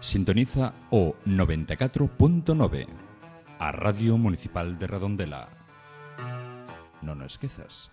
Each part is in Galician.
Sintoniza o 94.9, a Radio Municipal de Redondela. Non o esquezas.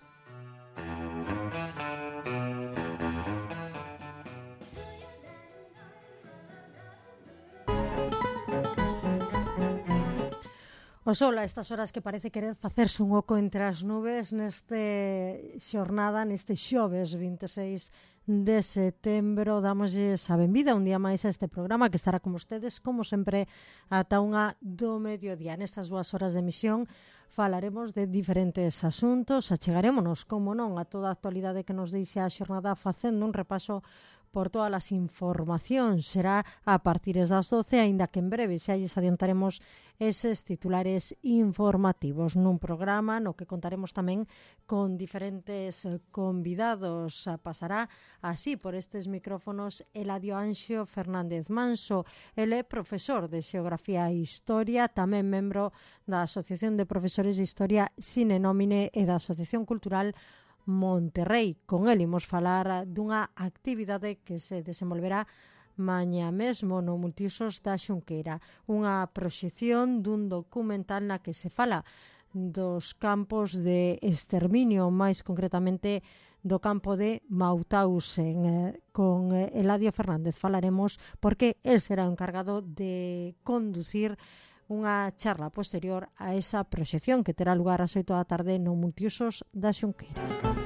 O sol a estas horas que parece querer facerse un oco entre as nubes neste xornada, neste xoves 26 de setembro. Damosles a benvida un día máis a este programa que estará con vostedes, como sempre, ata unha do mediodía. Nestas 2 horas de emisión falaremos de diferentes asuntos, achegarémonos, como non, a toda a actualidade que nos deixa a xornada facendo un repaso por todas as informacións. Será a partir das 12, aínda que en breve xa lles adiantaremos eses titulares informativos nun programa no que contaremos tamén con diferentes convidados. Pasará así por estes micrófonos Eladio Anxo Fernández Manso. Ele é profesor de Xeografía e Historia, tamén membro da Asociación de Profesores de Historia Sine Nómine e da Asociación Cultural Monterrey. Con el imos falar dunha actividade que se desenvolverá mañá mesmo no Multiusos da Xunqueira, unha proxección dun documental na que se fala dos campos de exterminio, máis concretamente do campo de Mauthausen. Con Eladio Fernández falaremos porque el será o encargado de conducir unha charla posterior a esa proxección que terá lugar ás 8 da tarde no Multiusos da Xunqueira.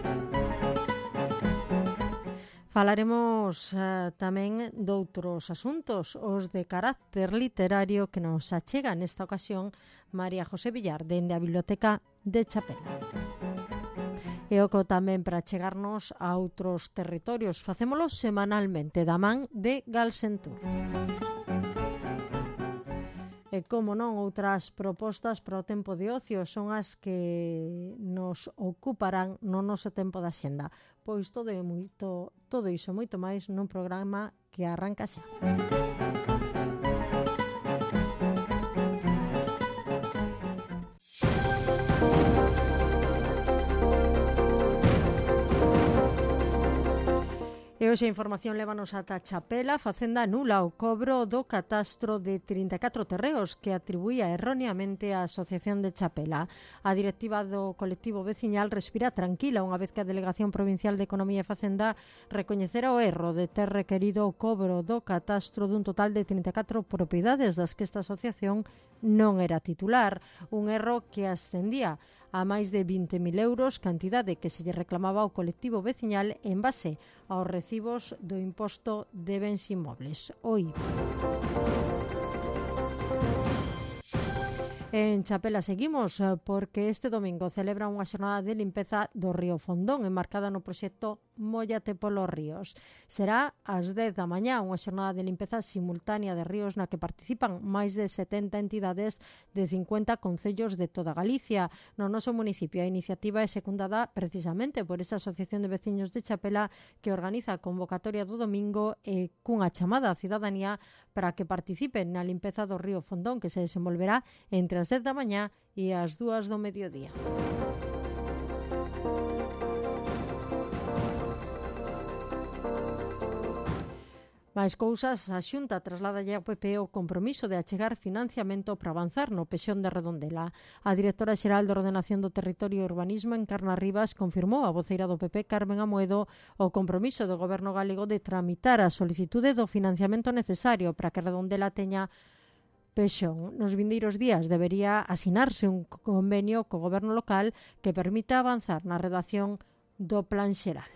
Falaremos tamén doutros asuntos, os de carácter literario que nos achega nesta ocasión María José Villar, dende a Biblioteca de Chapela. E o que tamén para chegarnos a outros territorios. Facémolo semanalmente da man de Galsentur. E como non, outras propostas para o tempo de ocio son as que nos ocuparán no noso tempo da xenda. Pois todo iso e moito máis nun programa que arranca xa. E hoxe a información lévanos ata Chapela. Facenda anula o cobro do catastro de 34 terreos que atribuía erróneamente a Asociación de Chapela. A directiva do colectivo veciñal respira tranquila unha vez que a Delegación Provincial de Economía e Facenda recoñecera o erro de ter requerido o cobro do catastro dun total de 34 propiedades das que esta asociación non era titular. Un erro que ascendía a máis de 20.000 euros, cantidade que se lle reclamaba ao colectivo veciñal en base aos recibos do imposto de bens inmobles, o IVA. En Chapela seguimos porque este domingo celebra unha xornada de limpeza do río Fondón enmarcada no proxecto Móllate polos ríos. Será ás 10 da mañá unha xornada de limpeza simultánea de ríos na que participan máis de 70 entidades de 50 concellos de toda Galicia. No noso municipio a iniciativa é secundada precisamente por esa Asociación de Veciños de Chapela que organiza a convocatoria do domingo e cunha chamada á cidadanía para que participen na limpeza do río Fondón que se desenvolverá entre as 10 da mañá e as 2 do mediodía. Mais cousas, a Xunta trasladalle ao PP o compromiso de achegar financiamento para avanzar no pexón de Redondela. A directora xeral de Ordenación do Territorio e Urbanismo, Encarna Rivas, confirmou a voceira do PP, Carmen Amoedo, o compromiso do Goberno galego de tramitar a solicitude do financiamento necesario para que Redondela teña pexón. Nos vindeiros días debería asinarse un convenio co Goberno local que permita avanzar na redacción do Plan Xeral.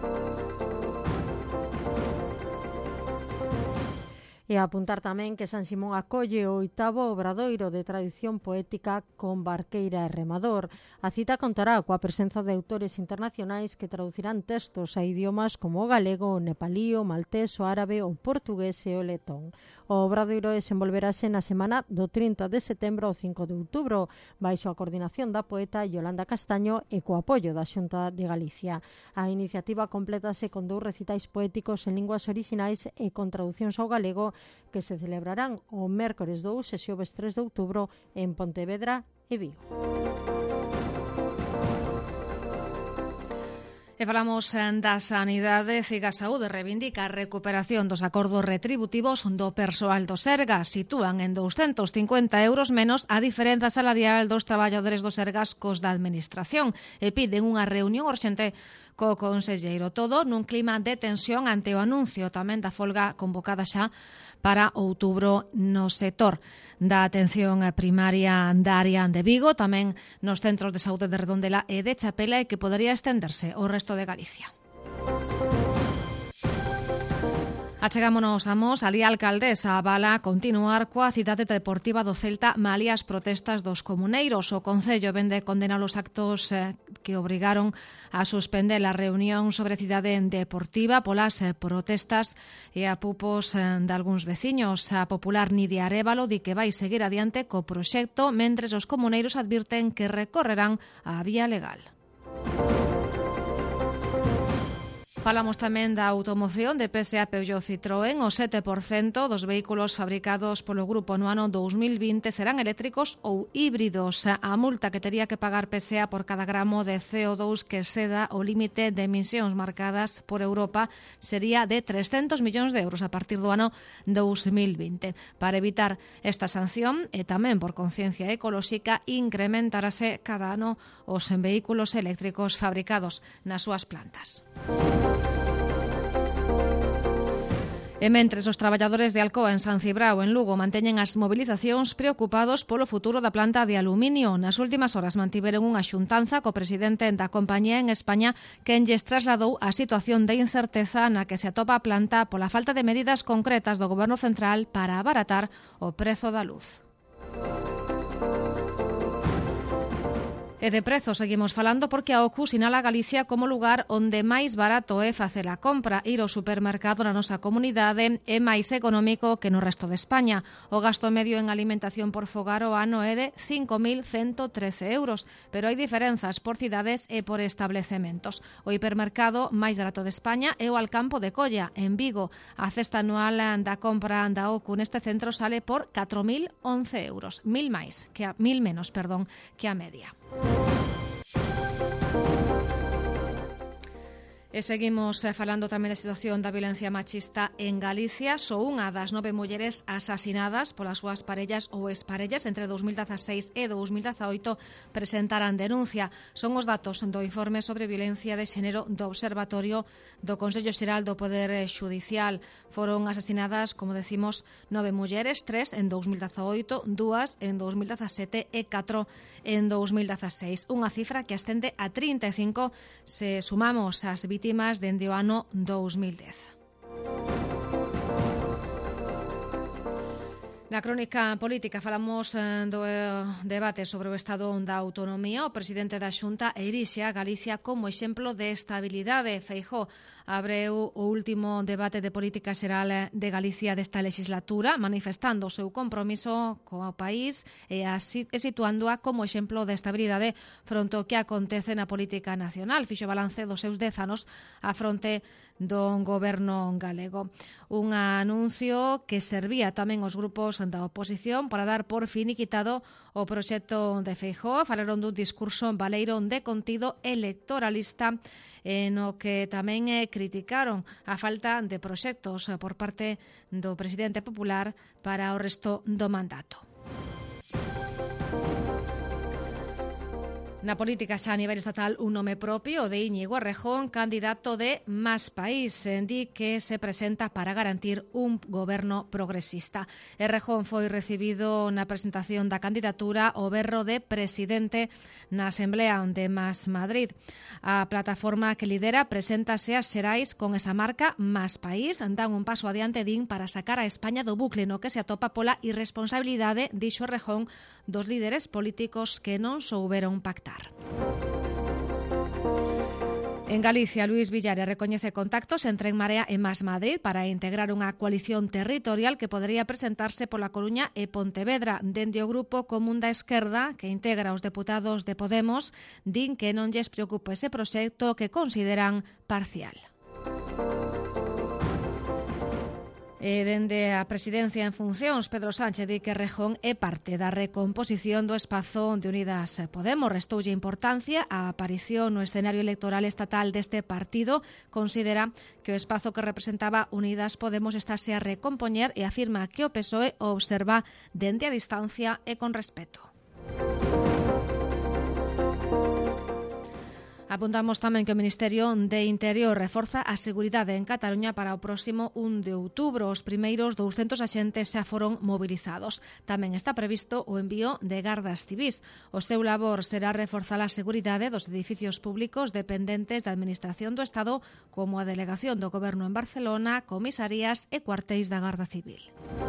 E apuntar tamén que San Simón acolle o 8º obradoiro de tradición poética con barqueira e remador. A cita contará coa presenza de autores internacionais que traducirán textos a idiomas como o galego, o nepalí, o maltés, o árabe, o portugués e o letón. O obradoiro desenvolverase na semana do 30 de setembro ao 5 de outubro, baixo a coordinación da poeta Yolanda Castaño e co apoio da Xunta de Galicia. A iniciativa complétase con 2 recitais poéticos en linguas orixinais e con traducións ao galego que se celebrarán o mércores 2 e xoves 3 de outubro en Pontevedra e Vigo. E falamos da sanidade. Ciga Saúde reivindica a recuperación dos acordos retributivos do persoal do Sergas. Sitúan en 250 euros menos a diferenza salarial dos traballadores do Sergas cos da Administración e piden unha reunión urxente co conselleiro. Todo nun clima de tensión ante o anuncio tamén da folga convocada xa para outubro no sector da atención primaria da área de Vigo, tamén nos centros de saúde de Redondela e de Chapela, e que podería estenderse ao resto de Galicia. Achegámonos a Mos. Ali a alcaldesa avala continuar coa cidade deportiva do Celta malia as protestas dos comuneiros. O Concello vende condenar os actos que obrigaron a suspender a reunión sobre cidade deportiva polas protestas e a pupos de algúns veciños. A popular Nidia Arévalo di que vai seguir adiante co proxecto, mentres os comuneiros advirten que recorrerán a vía legal. Falamos tamén da automoción de PSA, Peugeot, Citroën. O 7% dos vehículos fabricados polo grupo no ano 2020 serán eléctricos ou híbridos. A multa que tería que pagar PSA por cada gramo de CO2 que exceda o límite de emisións marcadas por Europa sería de 300 millóns de euros a partir do ano 2020. Para evitar esta sanción e tamén por conciencia ecolóxica, incrementarase cada ano os vehículos eléctricos fabricados nas súas plantas. E mentres os traballadores de Alcoa en San Cibrao en Lugo manteñen as mobilizacións preocupados polo futuro da planta de aluminio. Nas últimas horas mantiveron unha xuntanza co presidente da compañía en España, quen lles trasladou a situación de incerteza na que se atopa a planta pola falta de medidas concretas do Goberno central para abaratar o prezo da luz. E de prezos seguimos falando porque a OCU sinala Galicia como lugar onde máis barato é facer a compra. Ir ao supermercado na nosa comunidade é máis económico que no resto de España. O gasto medio en alimentación por fogar o ano é de 5.113 euros, pero hai diferenzas por cidades e por establecementos. O hipermercado máis barato de España é o Alcampo de Colla, en Vigo. A cesta anual da compra da OCU neste centro sale por 4.011 euros, 1.000 menos que a media. E seguimos falando tamén da situación da violencia machista en Galicia. Só unha das 9 mulleres asasinadas polas súas parellas ou exparellas entre 2016 e 2018 presentaran denuncia. Son os datos do informe sobre violencia de xénero do Observatorio do Consello Xeral do Poder Xudicial. Foron asasinadas, como decimos, 9 mulleres, 3 en 2018, 2 en 2017 e 4 en 2016. Unha cifra que ascende a 35 se sumamos as vítimas dende o ano 2010. Na crónica política falamos do debate sobre o estado da autonomía. O presidente da Xunta erixe a Galicia como exemplo de estabilidade. Feijóo abreu o último debate de política xeral de Galicia desta legislatura, manifestando o seu compromiso co país e situándoa como exemplo de estabilidade fronte ao que acontece na política nacional. Fixo balance dos seus 10 anos a fronte do goberno galego. Un anuncio que servía tamén aos grupos da oposición para dar por finiquitado o proxecto de Feijóo. Falaron dun discurso baleiro de contido electoralista no que tamén criticaron a falta de proxectos por parte do presidente popular para o resto do mandato. Na política xa a nivel estatal un nome propio, o de Íñigo Errejón, candidato de Más País, di que se presenta para garantir un goberno progresista. Errejón foi recibido na presentación da candidatura o berro de presidente na Asamblea de Más Madrid. A plataforma que lidera preséntase ás xerais con esa marca Más País. Dan un paso adiante, din, para sacar a España do bucle no que se atopa pola irresponsabilidade, dixo Errejón, dos líderes políticos que non souberon pactar. En Galicia, Luís Villares recoñece contactos entre En Marea e Más Madrid para integrar unha coalición territorial que podería presentarse pola Coruña e Pontevedra. Dende o Grupo Común da Esquerda, que integra os deputados de Podemos, din que non lles preocupa ese proxecto que consideran parcial. Dende a presidencia en funcións, Pedro Sánchez di que Rejón é parte da recomposición do espazo de Unidas Podemos. Restoulle importancia a aparición no escenario electoral estatal deste partido. Considera que o espazo que representaba Unidas Podemos estáse a recompoñer e afirma que o PSOE o observa dende a distancia e con respeto. Apuntamos tamén que o Ministerio de Interior reforza a seguridade en Cataluña para o próximo 1 de outubro. Os primeiros 200 axentes xa foron movilizados. Tamén está previsto o envío de gardas civís. O seu labor será reforzar a seguridade dos edificios públicos dependentes da Administración do Estado, como a Delegación do Goberno en Barcelona, comisarías e cuartéis da Garda Civil.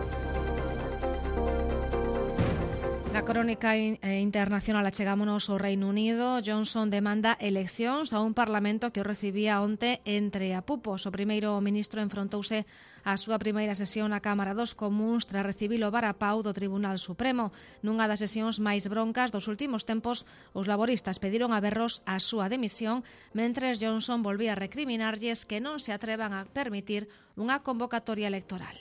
Na crónica internacional achegámonos ao Reino Unido. Johnson demanda eleccións a un parlamento que o recibía onte entre apupos. O primeiro ministro enfrontouse á súa primeira sesión na Cámara dos Comuns tras recibir o varapau do Tribunal Supremo. Nunha das sesións máis broncas dos últimos tempos, os laboristas pediron a berros a súa demisión, mentres Johnson volvía a recriminarlles que non se atrevan a permitir unha convocatoria electoral.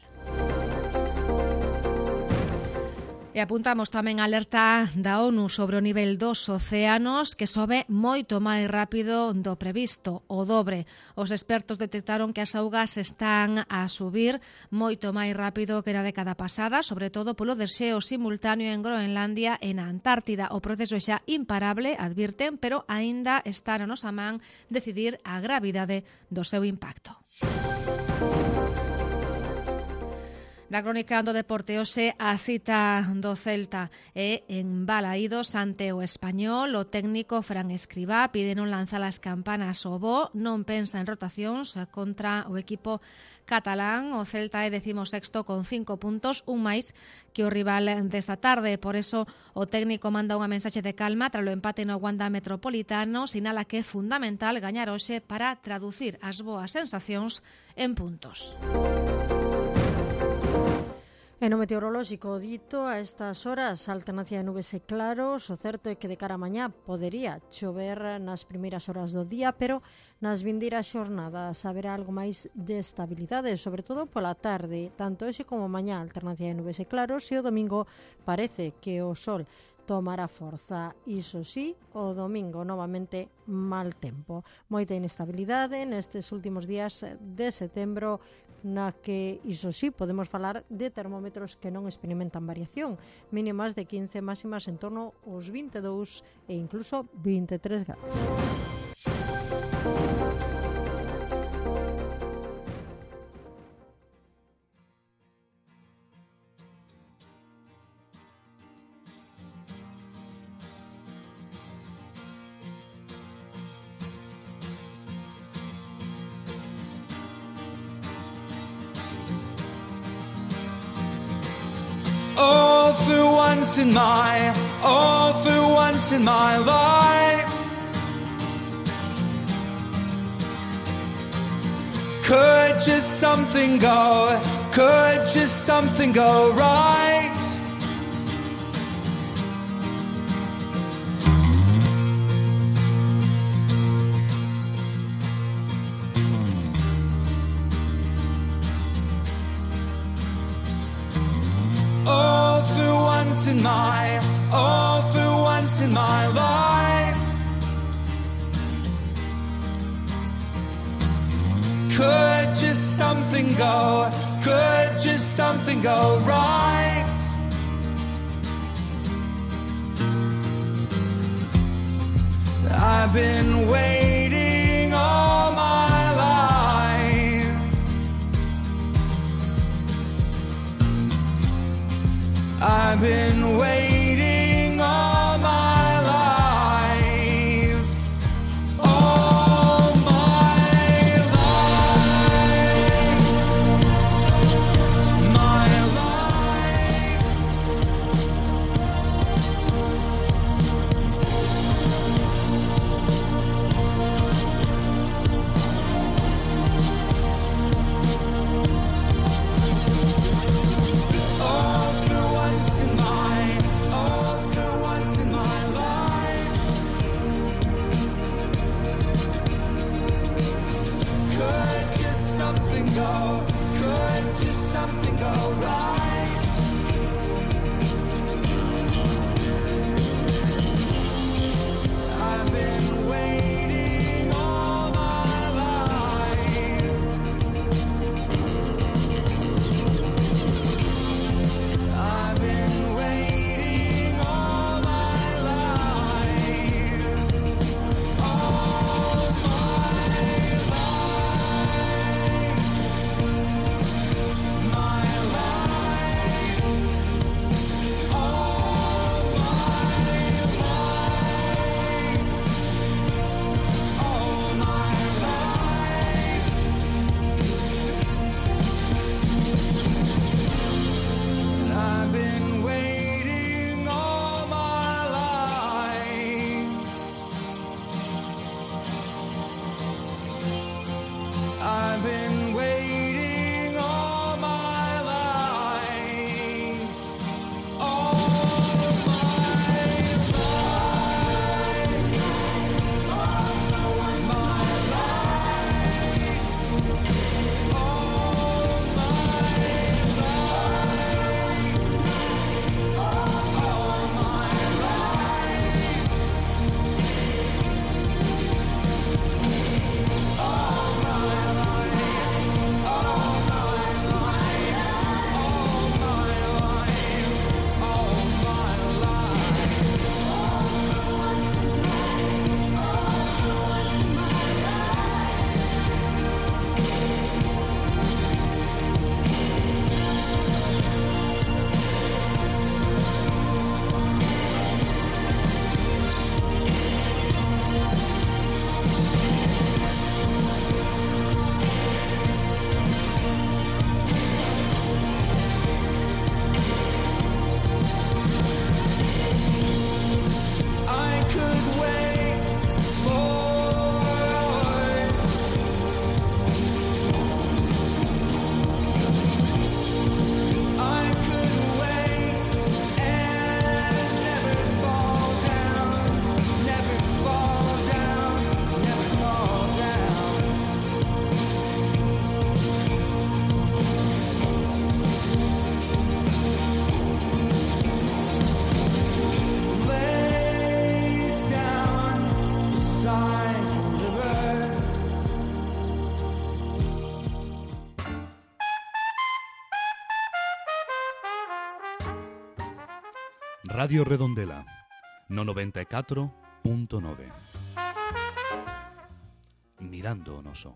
E apuntamos tamén a alerta da ONU sobre o nivel dos océanos, que sobe moito máis rápido do previsto, o dobre. Os expertos detectaron que as augas están a subir moito máis rápido que na década pasada, sobre todo polo deseo simultáneo en Groenlandia e na Antártida. O proceso é xa imparable, advirten, pero aínda está na nosa man decidir a gravidade do seu impacto. Na crónica do deporte, hoxe a cita do Celta é en Balaídos ante o Español. O técnico Fran Escribá pide non lanzar as campanas ao voo, non pensa en rotacións contra o equipo catalán. O Celta é 16º con 5 puntos, un máis que o rival desta tarde. Por eso o técnico manda unha mensaxe de calma tras o empate no Wanda Metropolitano. Sinala que é fundamental gañar hoxe para traducir as boas sensacións en puntos. E no meteorolóxico dito, a estas horas, alternancia de nubes e claros. O certo é que de cara a mañá podería chover nas primeiras horas do día, pero nas vindeiras xornadas haberá algo máis de estabilidade, sobre todo pola tarde. Tanto hoxe como mañá, alternancia de nubes e claros, e o domingo parece que o sol tomará forza. Iso sí, o domingo novamente mal tempo. Moita inestabilidade nestes últimos días de setembro, na que, iso sí, podemos falar de termómetros que non experimentan variación, mínimas de 15, máximas en torno aos 22 e incluso 23 grados. All for once in my life, could just something go right? All for once in my life, could just something go right? I've been waiting all my life, I've been waiting all my life, all my life, my life. All for once in my Radio Redondela, no 94.9. Mirando o noso.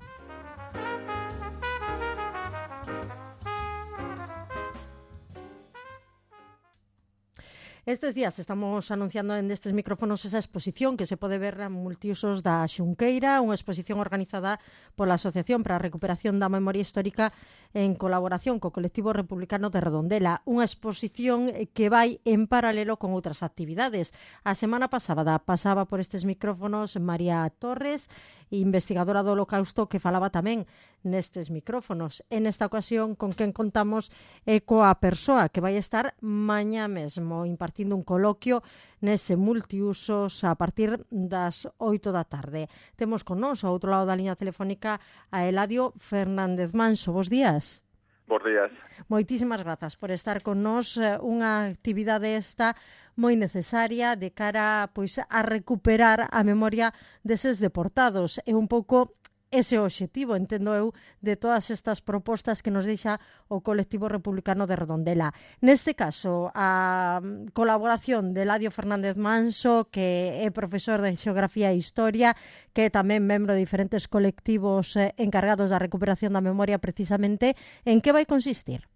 Estes días estamos anunciando en destes micrófonos esa exposición que se pode ver en multiusos da Xunqueira, unha exposición organizada pola Asociación para a Recuperación da Memoria Histórica en colaboración co Colectivo Republicano de Redondela. Unha exposición que vai en paralelo con outras actividades. A semana pasada pasaba por estes micrófonos María Torres, investigadora do Holocausto, que falaba tamén nestes micrófonos. En esta ocasión, con quen contamos é coa persoa que vai estar mañá mesmo impartindo un coloquio nese multiusos a partir das 8 da tarde. Temos con nós, ao outro lado da liña telefónica, a Eladio Fernández Manso. Bos días. Bos días. Moitísimas grazas por estar con nós. Unha actividade esta moi necesaria de cara pois a recuperar a memoria deses deportados. É un pouco ese obxectivo, entendo eu, de todas estas propostas que nos deixa o Colectivo Republicano de Redondela. Neste caso, a colaboración de Eladio Fernández Manso, que é profesor de Xeografía e Historia, que é tamén membro de diferentes colectivos encargados da recuperación da memoria precisamente, en que vai consistir?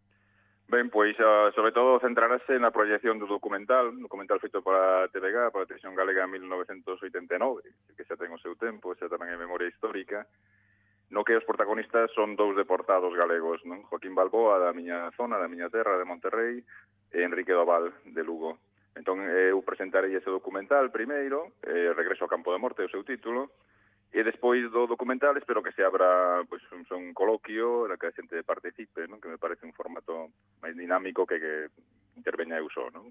Ben, pois, sobre todo, centrarase na proyección do documental feito pola TVG, pola Televisión Galega en 1989, que xa ten o seu tempo, xa tamén é memoria histórica, no que os protagonistas son dous deportados galegos, non? Joaquín Balboa, da miña zona, da miña terra, de Monterrey, e Enrique Doval, de Lugo. Entón, eu presentarei ese documental primeiro, Regreso ao campo de morte, o seu título, e despois do documental espero que se abra pois, un coloquio na que a xente participe, non? Que me parece un formato máis dinámico que interveña eu só, non?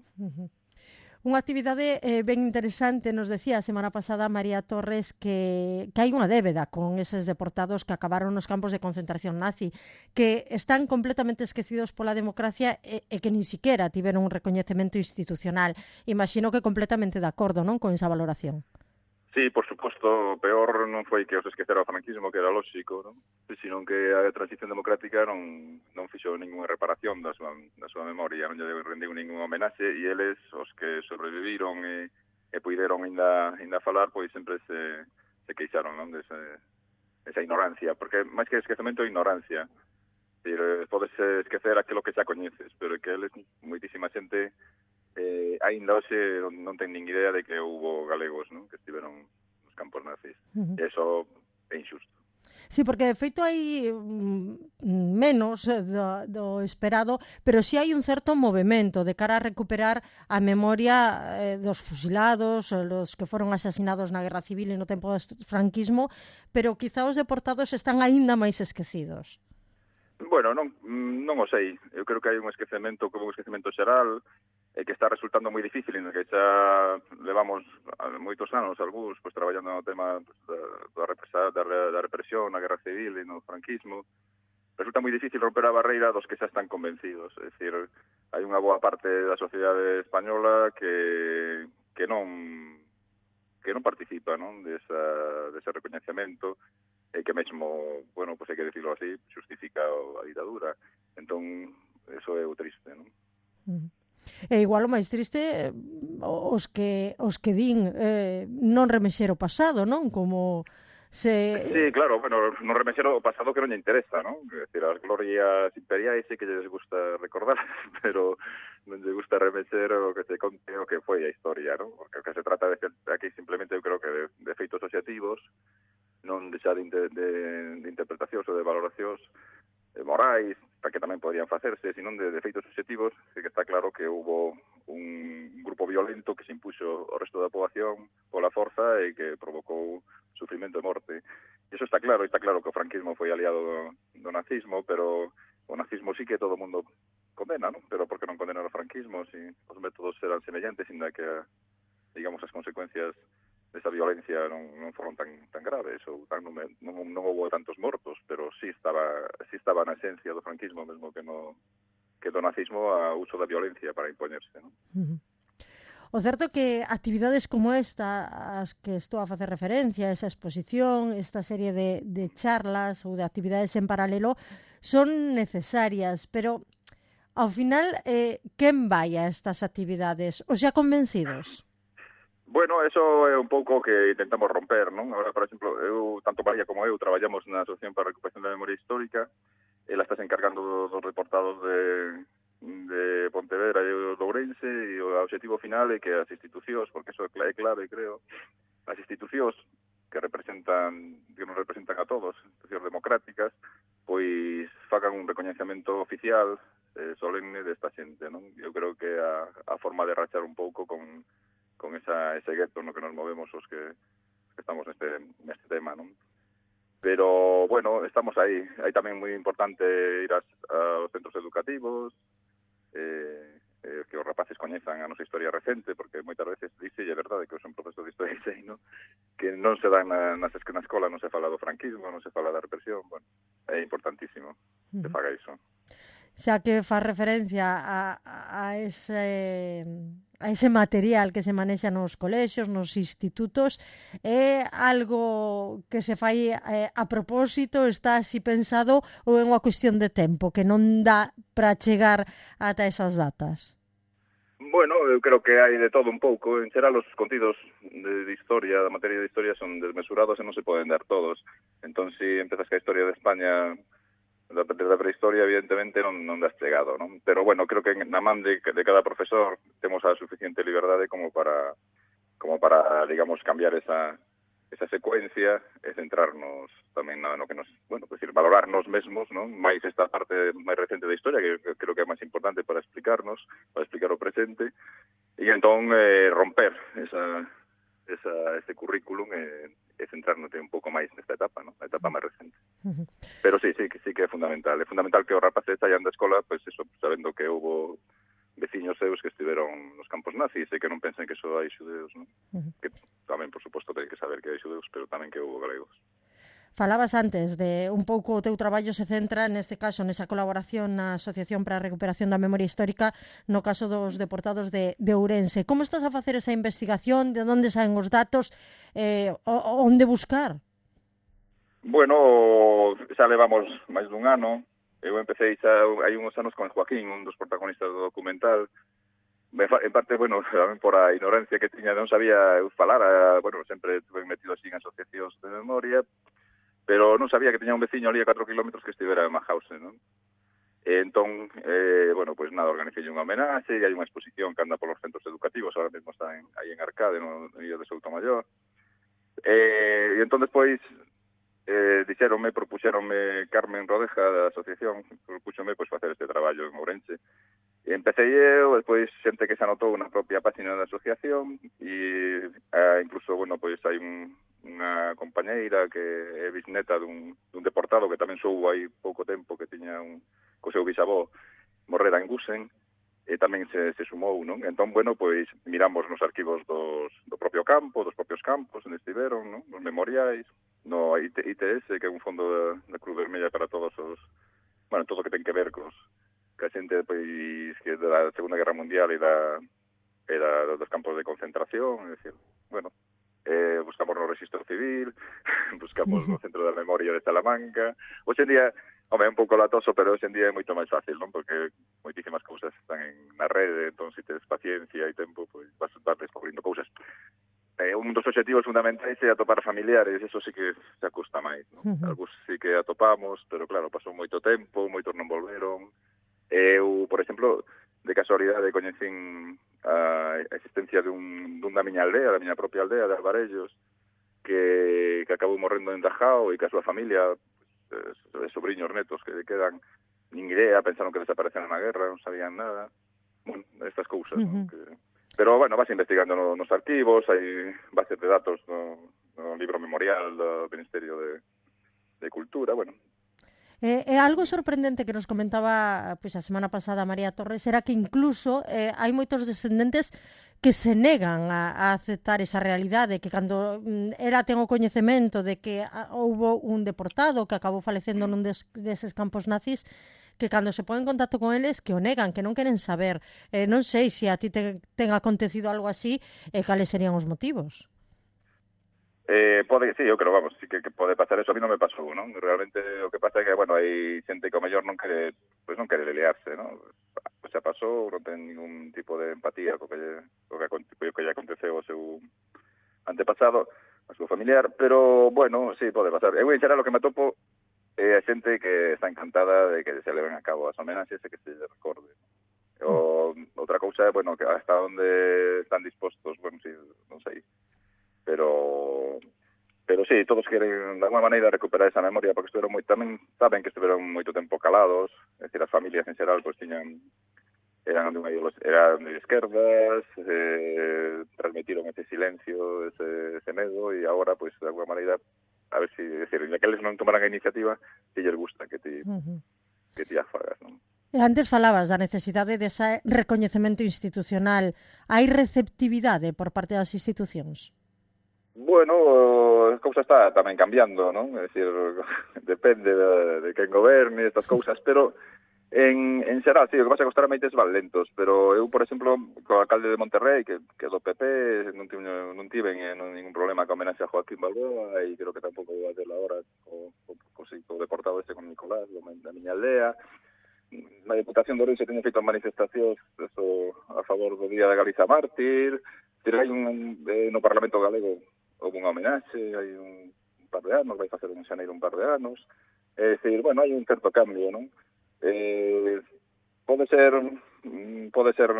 Unha actividade ben interesante, nos decía a semana pasada María Torres que hai unha débeda con eses deportados que acabaron nos campos de concentración nazi, que están completamente esquecidos pola democracia e que nin siquiera tiveron un recoñecemento institucional. Imagino que completamente de acordo, non, con esa valoración. Sí, por suposto, peor non foi que os esquecera o franquismo, que era lóxico, non? Sino que a transición democrática non fixo ninguna reparación da súa memoria, non lle rendiu ningún homenaxe, e eles, os que sobreviviron e puideron ainda falar, pois sempre se queixaron, non? Desa ignorancia, porque máis que esquecemento é ignorancia. Podes esquecer aquilo que xa coñeces, pero que eles, moitísima xente, ainda hoxe non ten nin idea de que houbo galegos, non? Que estiveron nos campos nazis. E iso é injusto. Sí, porque de feito hai menos do esperado, pero sí hai un certo movemento de cara a recuperar a memoria dos fusilados, los que foron asasinados na Guerra Civil e no tempo do franquismo, pero quizá os deportados están aínda máis esquecidos. Bueno, non o sei. Eu creo que hai un esquecemento como un esquecemento xeral, que está resultando moi difícil, en que xa levamos moitos anos, algúns, pues, traballando no tema da represión, na Guerra Civil e no franquismo. Resulta moi difícil romper a barreira dos que xa están convencidos. É dicir, hai unha boa parte da sociedade española que non participa, non, dese recoñecemento, e que mesmo, bueno, pues hai que decirlo así, justifica a ditadura. Entón, eso é o triste, non? E igual o máis triste os que din non remexer o pasado, non? Como se... Sí, claro, bueno, non remexer o pasado que non lle interesa, non? É dicir, as glorias imperiais sí que lles gusta recordar, pero non lle gusta remexer o que se conte o que foi a historia, non? Porque o que se trata de aquí simplemente eu creo que de feitos obxectivos, non deixar de interpretacións ou de valoracións morais, que tamén podrían facerse, senón de feitos obxectivos, que está claro que houbo un grupo violento que se impuxo ao resto da poboación pola forza e que provocou sufrimento e morte. E iso está claro que o franquismo foi aliado do nazismo, pero o nazismo sí que todo o mundo condena, non? Pero por que non condenar o franquismo se os métodos eran semellantes, inda que, digamos, as consecuencias desa violencia non foron tan graves ou non houve tantos mortos, pero sí estaba na esencia do franquismo, mesmo que do nazismo, a uso da violencia para impoñerse, non? O certo é que actividades como esta, as que estou a facer referencia, esa exposición, esta serie de charlas ou de actividades en paralelo, son necesarias, pero ao final, quen vai a estas actividades? Os xa convencidos? Bueno, eso é un pouco que intentamos romper, non? Agora, por exemplo, tanto María como eu traballamos na Asociación para a Recuperación da Memoria Histórica. Ela está encargando dos reportados de Pontevedra e de Ourense, e o objetivo final é que as institucións, porque eso é clave, creo, as institucións que nos representan a todos, institucións democráticas, pois fagan un recoñecemento oficial solemne desta xente, non? Eu creo que a forma de rachar un pouco con ese gueto no que nos movemos os que estamos neste tema, non? Pero, bueno, estamos aí. Hai tamén moi importante ir aos centros educativos, que os rapaces coñezan a nosa historia recente, porque moitas veces dice, e é verdade que eu son profesor de historia e no? Que non se dan na escola, non se fala do franquismo, non se fala da represión. Bueno, é importantísimo que faga iso. Xa que faz referencia a ese material que se manexa nos colexios, nos institutos, é algo que se fai a propósito, está así pensado, ou é unha cuestión de tempo, que non dá para chegar ata esas datas? Bueno, eu creo que hai de todo un pouco. En xeral, os contidos de historia, da materia de historia, son desmesurados e non se poden dar todos. Entón, se empezas que a historia de España, da prehistoria, evidentemente, non das chegado, non? Pero, bueno, creo que na man de cada profesor temos a suficiente liberdade como para digamos, cambiar esa secuencia e centrarnos tamén no que nos, bueno, decir, valorarnos mesmos, non? Mais esta parte máis recente da historia, que creo que é máis importante para explicar o presente, e entón romper ese currículum e centrarnos un pouco máis nesta etapa, non? A etapa máis recente. Pero sí que é fundamental. É fundamental que os rapaces saian da escola, pois eso, sabendo que houbo veciños seus que estiveron nos campos nazis e que non pensen que só hai xudeus, non? Que tamén, por suposto, ten que saber que hai xudeus, pero tamén que houbo galegos. Falabas antes de un pouco o teu traballo se centra, neste caso, nesa colaboración na Asociación para a Recuperación da Memoria Histórica, no caso dos deportados de Ourense. Como estás a facer esa investigación? De onde saen os datos? Onde buscar? Bueno, xa levamos máis dun ano. Eu empecé xa hai uns anos con Joaquín, un dos protagonistas do documental. En parte, bueno, tamén por a ignorancia que tiña, non sabía eu falar, bueno, sempre estuve metido así en asociacións de memoria, pero non sabía que tiña un veciño ali a 4 kilómetros que estivera en Mahausen, non? E entón, bueno, pois nada, organicei unha homenaxe, e hai unha exposición que anda polos centros educativos, ahora mesmo está aí en Arcade, no Illo de Soutomaior. E entón, despois, propuxéronme Carmen Rodeja da asociación, propúxome pois facer este traballo en Ourense. E empecé eu, despois xente que se anotou na propia página da asociación, e incluso, bueno, pois hai unha compañeira que é bisneta dun deportado que tamén soubo hai pouco tempo, que tiña co seu bisavó morrera en Gusen, e tamén se sumou, non? Entón, bueno, pois miramos nos arquivos do propio campo, dos propios campos onde estiveron, non? Nos memoriais, no ITS, que é un fondo da Cruz Vermella para todos os, bueno, todo o que ten que ver ca xente, pois, que da Segunda Guerra Mundial e dos campos de concentración, é dicir, bueno, buscamos no Registro Civil, buscamos no Centro da Memoria de Salamanca. Hoxe en día, é un pouco latoso, pero hoxe en día é moito máis fácil, non? Porque moitísimas cousas están na rede, entón, se tes paciencia e tempo, pois vas descubrindo cousas. Un dos objetivos fundamentais é atopar familiares, eso sí que se custa máis, non? Algúns sí que atopamos, pero claro, pasou moito tempo, moitos non volveron. Eu, por exemplo, de casualidade coñecín a existencia da miña aldea, da miña propia aldea de Alvarellos, que acabou morrendo en Dajao, e que a súa familia, pues, sobriños netos que quedan, nin idea, pensaron que desapareceron na guerra, non sabían nada. Bueno, estas cousas, non? Pero, bueno, vas investigando nos arquivos, hai bases de datos no libro memorial do Ministerio de Cultura, bueno. Algo sorprendente que nos comentaba pois a semana pasada María Torres era que incluso hai moitos descendentes que se negan a aceptar esa realidade, que cando ela ten o coñecemento de que houbo un deportado que acabou falecendo nun deses campos nazis, que cando se pon en contacto con eles que o negan, que non queren saber. Non sei se a ti ten acontecido algo así e cales serían os motivos. Sí, eu creo, vamos, sí que pode pasar eso, a mí non me pasou, non? Realmente o que pasa é que, bueno, hai xente que ao mellor non quere liarse, non? Pues xa pasou, non ten ningún tipo de empatía co que lle aconteceu ao seu antepasado, ao seu familiar, pero, bueno, sí, pode pasar. Eu, en xeral, o que me topo é a xente que está encantada de que se leven a cabo as homenaxes e que se lle recorde. Outra cousa é, bueno, que hasta onde están dispostos, bueno, sí, non sei, pero sí, todos queren de alguma maneira recuperar esa memoria porque tamén saben que estiveron moito tempo calados, é dicir, as familias en xeral pues eran de esquerdas, transmitiron ese silencio, ese medo, e agora pues de alguma maneira a ver si, é dicir, ya que eles non tomaran a iniciativa, si lles gusta que ti as fagas, non? Antes falabas da necesidade dese recoñecemento institucional. Hai receptividade por parte das institucións? Bueno, a cousa está tamén cambiando, non? É dicir, depende de quen goberne estas cousas, pero en xeral, sí, o que pasa é que os trámites van lentos, pero eu, por exemplo, co alcalde de Monterrey, que do PP, non tiven ningún problema con homenaxe a Joaquín Balboa, e creo que tampouco vou a ter agora co deportado ese con Nicolás, da miña aldea. Na Deputación de Ourense teñen feito manifestacións a favor do Día da Galiza Mártir, hai no Parlamento Galego houve unha homenaxe, hai un par de anos, vai facer en xaneiro un par de anos, é dicir, bueno, hai un certo cambio, non? Pode ser un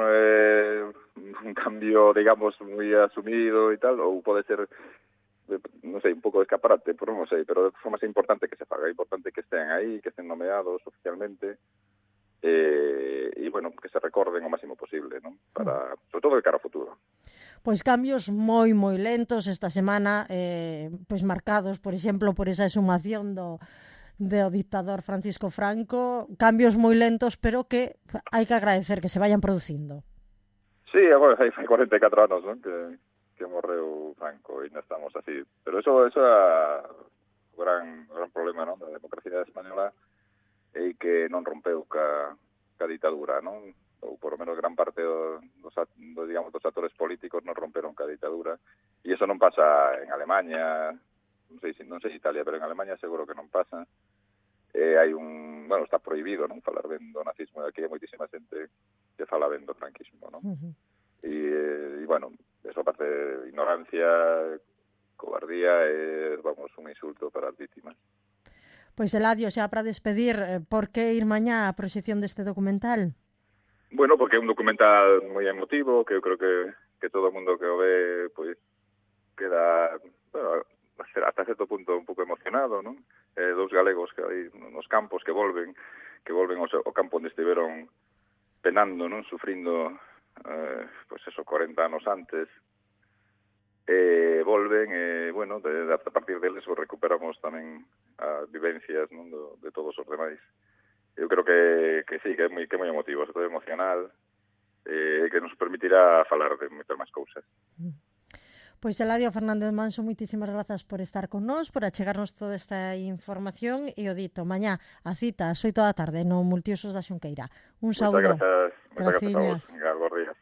cambio, digamos, moi asumido e tal, ou pode ser, non sei, un pouco de escaparate, pero non sei, pero de forma é importante que se faga, é importante que estén aí, que estén nomeados oficialmente, e, bueno, que se recorden o máximo posible, non? Para, sobre todo de cara ao futuro. Pois cambios moi lentos esta semana, pois marcados, por exemplo, por esa exhumación do dictador Francisco Franco, cambios moi lentos, pero que hai que agradecer que se vayan producindo. Sí, agora hai 44 anos, non? Que morreu Franco e ainda estamos así. Pero eso é o gran problema, non? Da democracia española e que non rompeu ca ditadura, non? Ou por lo menos gran parte dos actores políticos non romperon ca ditadura, e eso non pasa en Alemania, non sei Italia, pero en Alemania seguro que non pasa. Está prohibido, non, falar ben do nazismo, aquí hai moitísima xente que fala ben do franquismo, non? E bueno, eso aparte de ignorancia, cobardía, vamos, un insulto para as vítimas. Pois, Eladio, xa para despedir, por que ir mañá á proxección deste documental? Bueno, porque é un documental moi emotivo, que eu creo que todo o mundo que o ve, pois, queda, bueno, hasta certo punto un pouco emocionado, non? Dos galegos que hai nos campos que volven ao campo onde estiveron penando, non? Sufrindo, pois eso, 40 anos antes, volven, bueno, a partir deles recuperamos tamén as vivencias, non? De todos os demais. Eu creo que sí, que é moi emotivo, é todo emocional, que nos permitirá falar de moitas máis cousas. Pois, Eladio Fernández Manso, moitísimas grazas por estar con nós, por achegarnos toda esta información, e o dito, mañá a cita ás 8 da tarde no Multiusos da Xunqueira. Un saúdo. Moitas grazas a vos. Bos días.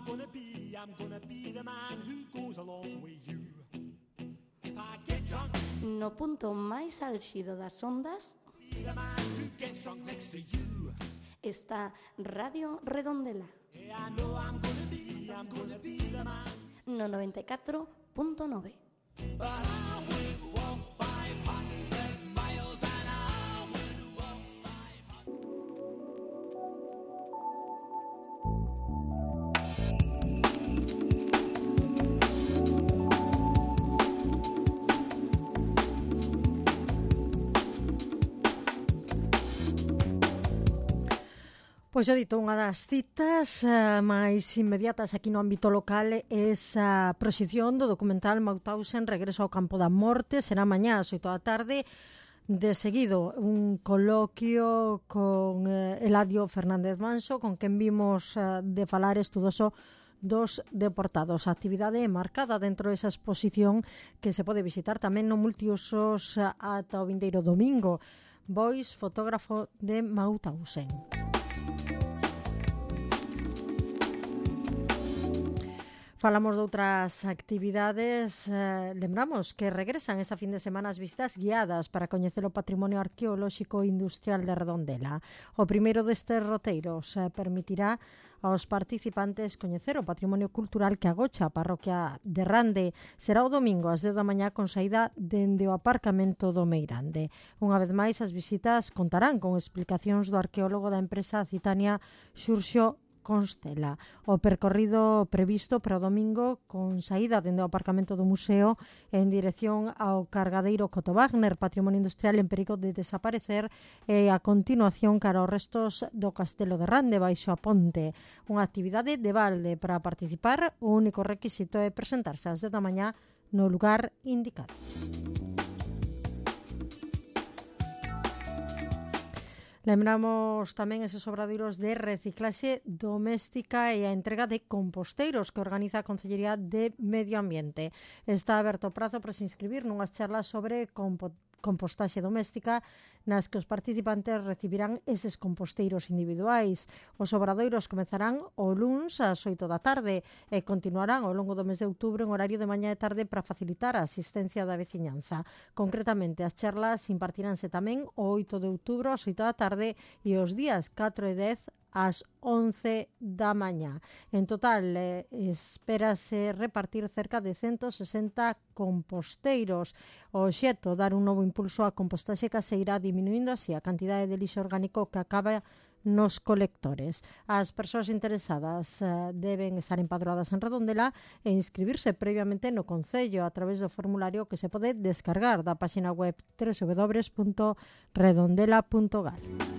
gonna be the man who goes along with you. If I get drunk, No punto máis álxido das ondas be the man who gets drunk next to you. está Radio Redondela, Yeah, I know I'm gonna be the man. no 94.9. But I would walk 500 miles and I would walk 500. Pois eu dito, unha das citas máis inmediatas aquí no ámbito local é esa proxección do documental Mauthausen, Regreso ao campo da morte. Será mañá ás 8 da tarde. De seguido, un coloquio con Eladio Fernández Manso, con quen vimos de falar estudoso dos deportados. A actividade é marcada dentro desa exposición que se pode visitar tamén no multiusos ata o vindeiro domingo. Bois, fotógrafo de Mauthausen. Falamos de outras actividades, lembramos que regresan esta fin de semana as visitas guiadas para coñecer o patrimonio arqueolóxico e industrial de Redondela. O primeiro destes roteiros permitirá aos participantes coñecer o patrimonio cultural que agocha a parroquia de Rande. Será o domingo ás 10 da mañá con saída dende o aparcamento do Meirande. Unha vez máis, as visitas contarán con explicacións do arqueólogo da empresa Citania Xurxo Constela. O percorrido previsto para o domingo con saída dende o aparcamento do museo en dirección ao cargadeiro Coto Wagner, patrimonio industrial en perigo de desaparecer, e a continuación cara aos restos do castelo de Rande baixo a ponte. Unha actividade de balde. Para participar, o único requisito é presentarse ás 10 da mañá no lugar indicado. Lembramos tamén eses obradoiros de reciclaxe doméstica e a entrega de composteiros que organiza a Consellería de Medio Ambiente. Está aberto o prazo para se inscribir nunhas charlas sobre compostaxe doméstica nas que os participantes recibirán eses composteiros individuais. Os obradoiros comezarán o luns ás 8 da tarde e continuarán ao longo do mes de outubro en horario de mañá e tarde para facilitar a asistencia da veciñanza. Concretamente, as charlas impartiránse tamén o 8 de outubro ás 8 da tarde e os días 4 e 10 ás 11 da mañá. En total, espérase repartir cerca de 160 composteiros. O obxecto, dar un novo impulso á compostaxe caseira, diminuindo así a cantidade de lixo orgánico que acaba nos colectores. As persoas interesadas deben estar empadroadas en Redondela e inscribirse previamente no Concello a través do formulario que se pode descargar da página web www.redondela.gal.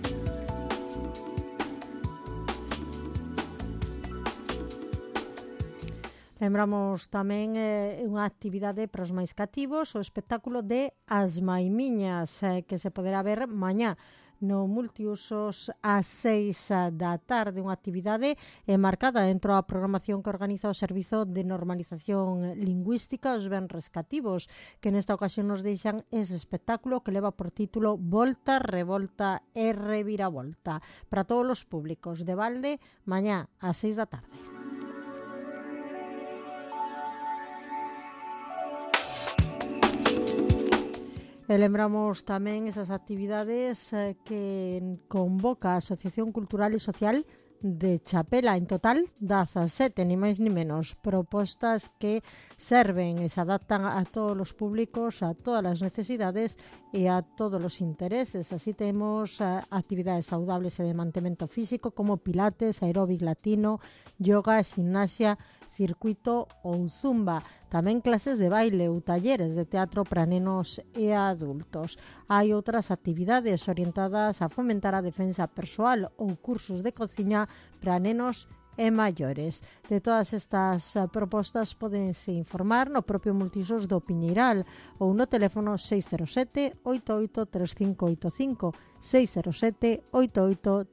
Lembramos tamén unha actividade para os máis cativos, o espectáculo de As Maimiñas, que se poderá ver mañá no multiusos ás 6 da tarde, unha actividade marcada dentro da programación que organiza o Servizo de Normalización Lingüística, os venres cativos, que nesta ocasión nos deixan ese espectáculo que leva por título Volta, Revolta e Reviravolta, para todos os públicos de balde, mañá ás 6 da tarde. E lembramos tamén esas actividades que convoca a Asociación Cultural e Social de Chapela. En total, 17, ni máis ni menos, propostas que serven e se adaptan a todos os públicos, a todas as necesidades e a todos os intereses. Así temos actividades saudables e de mantemento físico como pilates, aeróbic latino, yoga, gimnasia, circuito ou zumba. Tamén clases de baile ou talleres de teatro para nenos e adultos. Hai outras actividades orientadas a fomentar a defensa persoal ou cursos de cociña para nenos e maiores. De todas estas propostas podense informar no propio multiusos do Piñeiral ou no teléfono 607 88 3585 607 88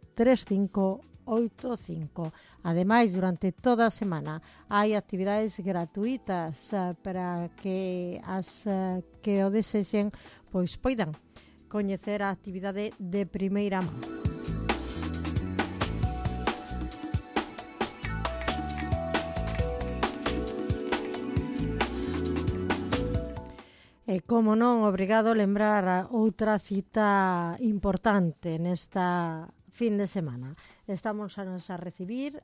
3585. Ademais, durante toda a semana hai actividades gratuitas para que as que o desexen pois poidan coñecer a actividade de primeira mão. E, como non, obrigado lembrar a outra cita importante nesta fin de semana. Estamos a referir,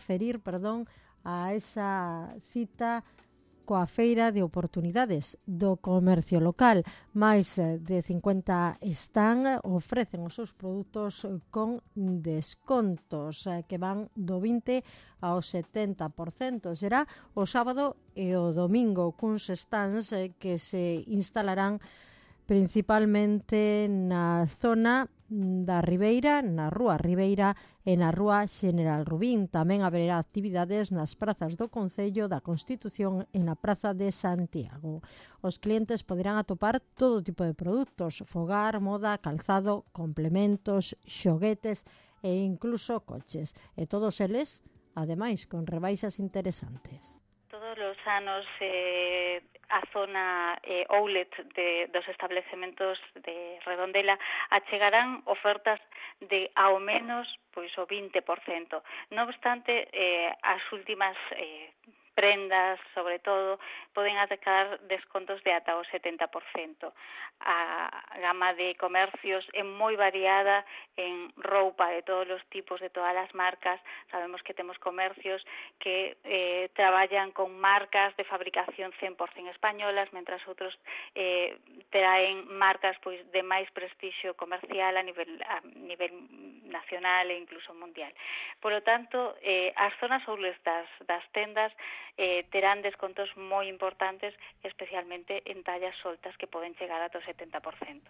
a esa cita coa Feira de Oportunidades do Comercio Local. Máis de 50 stand ofrecen os seus produtos con descontos que van do 20 ao 70%. Será o sábado e o domingo cuns stands que se instalarán principalmente na zona da Ribeira, na Rúa Ribeira e na Rúa Xeneral Rubín. Tamén haberá actividades nas prazas do Concello da Constitución e na Praza de Santiago. Os clientes poderán atopar todo tipo de produtos: fogar, moda, calzado, complementos, xoguetes e incluso coches. E todos eles, ademais, con rebaixas interesantes. Todos os anos a zona outlet dos establecementos de Redondela achegarán ofertas de ao menos pois o 20%. Non obstante, as últimas prendas, sobre todo, poden achegar descontos de ata o 70%. A gama de comercios é moi variada en roupa de todos os tipos, de todas as marcas. Sabemos que temos comercios que traballan con marcas de fabricación 100% españolas, mentras outros traen marcas pois de máis prestixio comercial a nivel nacional e incluso mundial. Por lo tanto, as zonas outlets das tendas terán descontos moi importantes, especialmente en tallas soltas que poden chegar ata o 70%.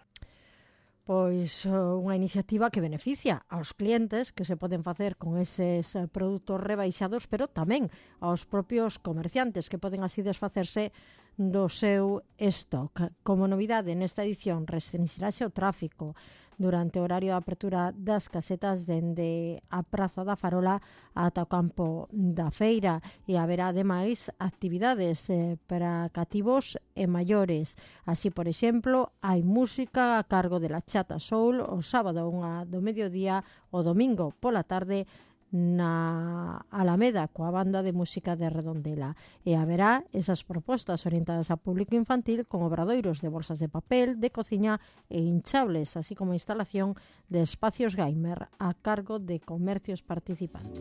Pois unha iniciativa que beneficia aos clientes que se poden facer con eses produtos rebaixados, pero tamén aos propios comerciantes que poden así desfacerse do seu stock. Como novidade nesta edición, restringirase o tráfico durante o horario de apertura das casetas dende a Praza da Farola ata o campo da feira, e haberá ademais actividades para cativos e maiores. Así, por exemplo, hai música a cargo de la Chata Soul o sábado do mediodía, o domingo pola tarde na Alameda coa banda de música de Redondela, e haberá esas propostas orientadas a público infantil con obradoiros de bolsas de papel, de cociña e hinchables, así como instalación de espacios gamer a cargo de comercios participantes.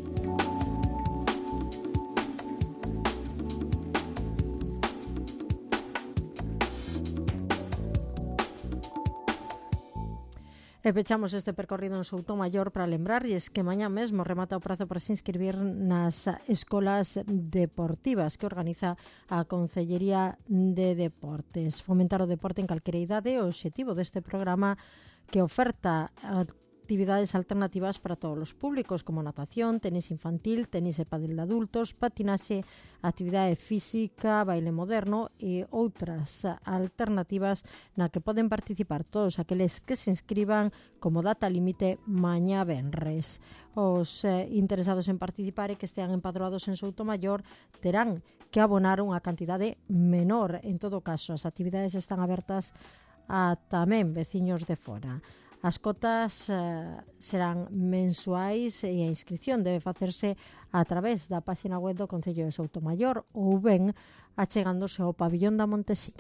E pechamos este percorrido en Soutomaior para lembrarlles que mañá mesmo remata o prazo para se inscribir nas escolas deportivas que organiza a Concellería de Deportes. Fomentar o deporte en calquera idade é o obxectivo deste programa, que oferta actividades alternativas para todos os públicos, como natación, tenis infantil, tenis e pádel de adultos, patinaxe, actividade física, baile moderno e outras alternativas na que poden participar todos aqueles que se inscriban como data límite mañá venres. Os interesados en participar e que estean empadroados en Soutomaior terán que abonar unha cantidade menor. En todo caso, as actividades están abertas a tamén veciños de fora. As cotas serán mensuais e a inscripción debe facerse a través da página web do Concello de Soutomaior ou ben achegándose ao pabillón da Montesiña.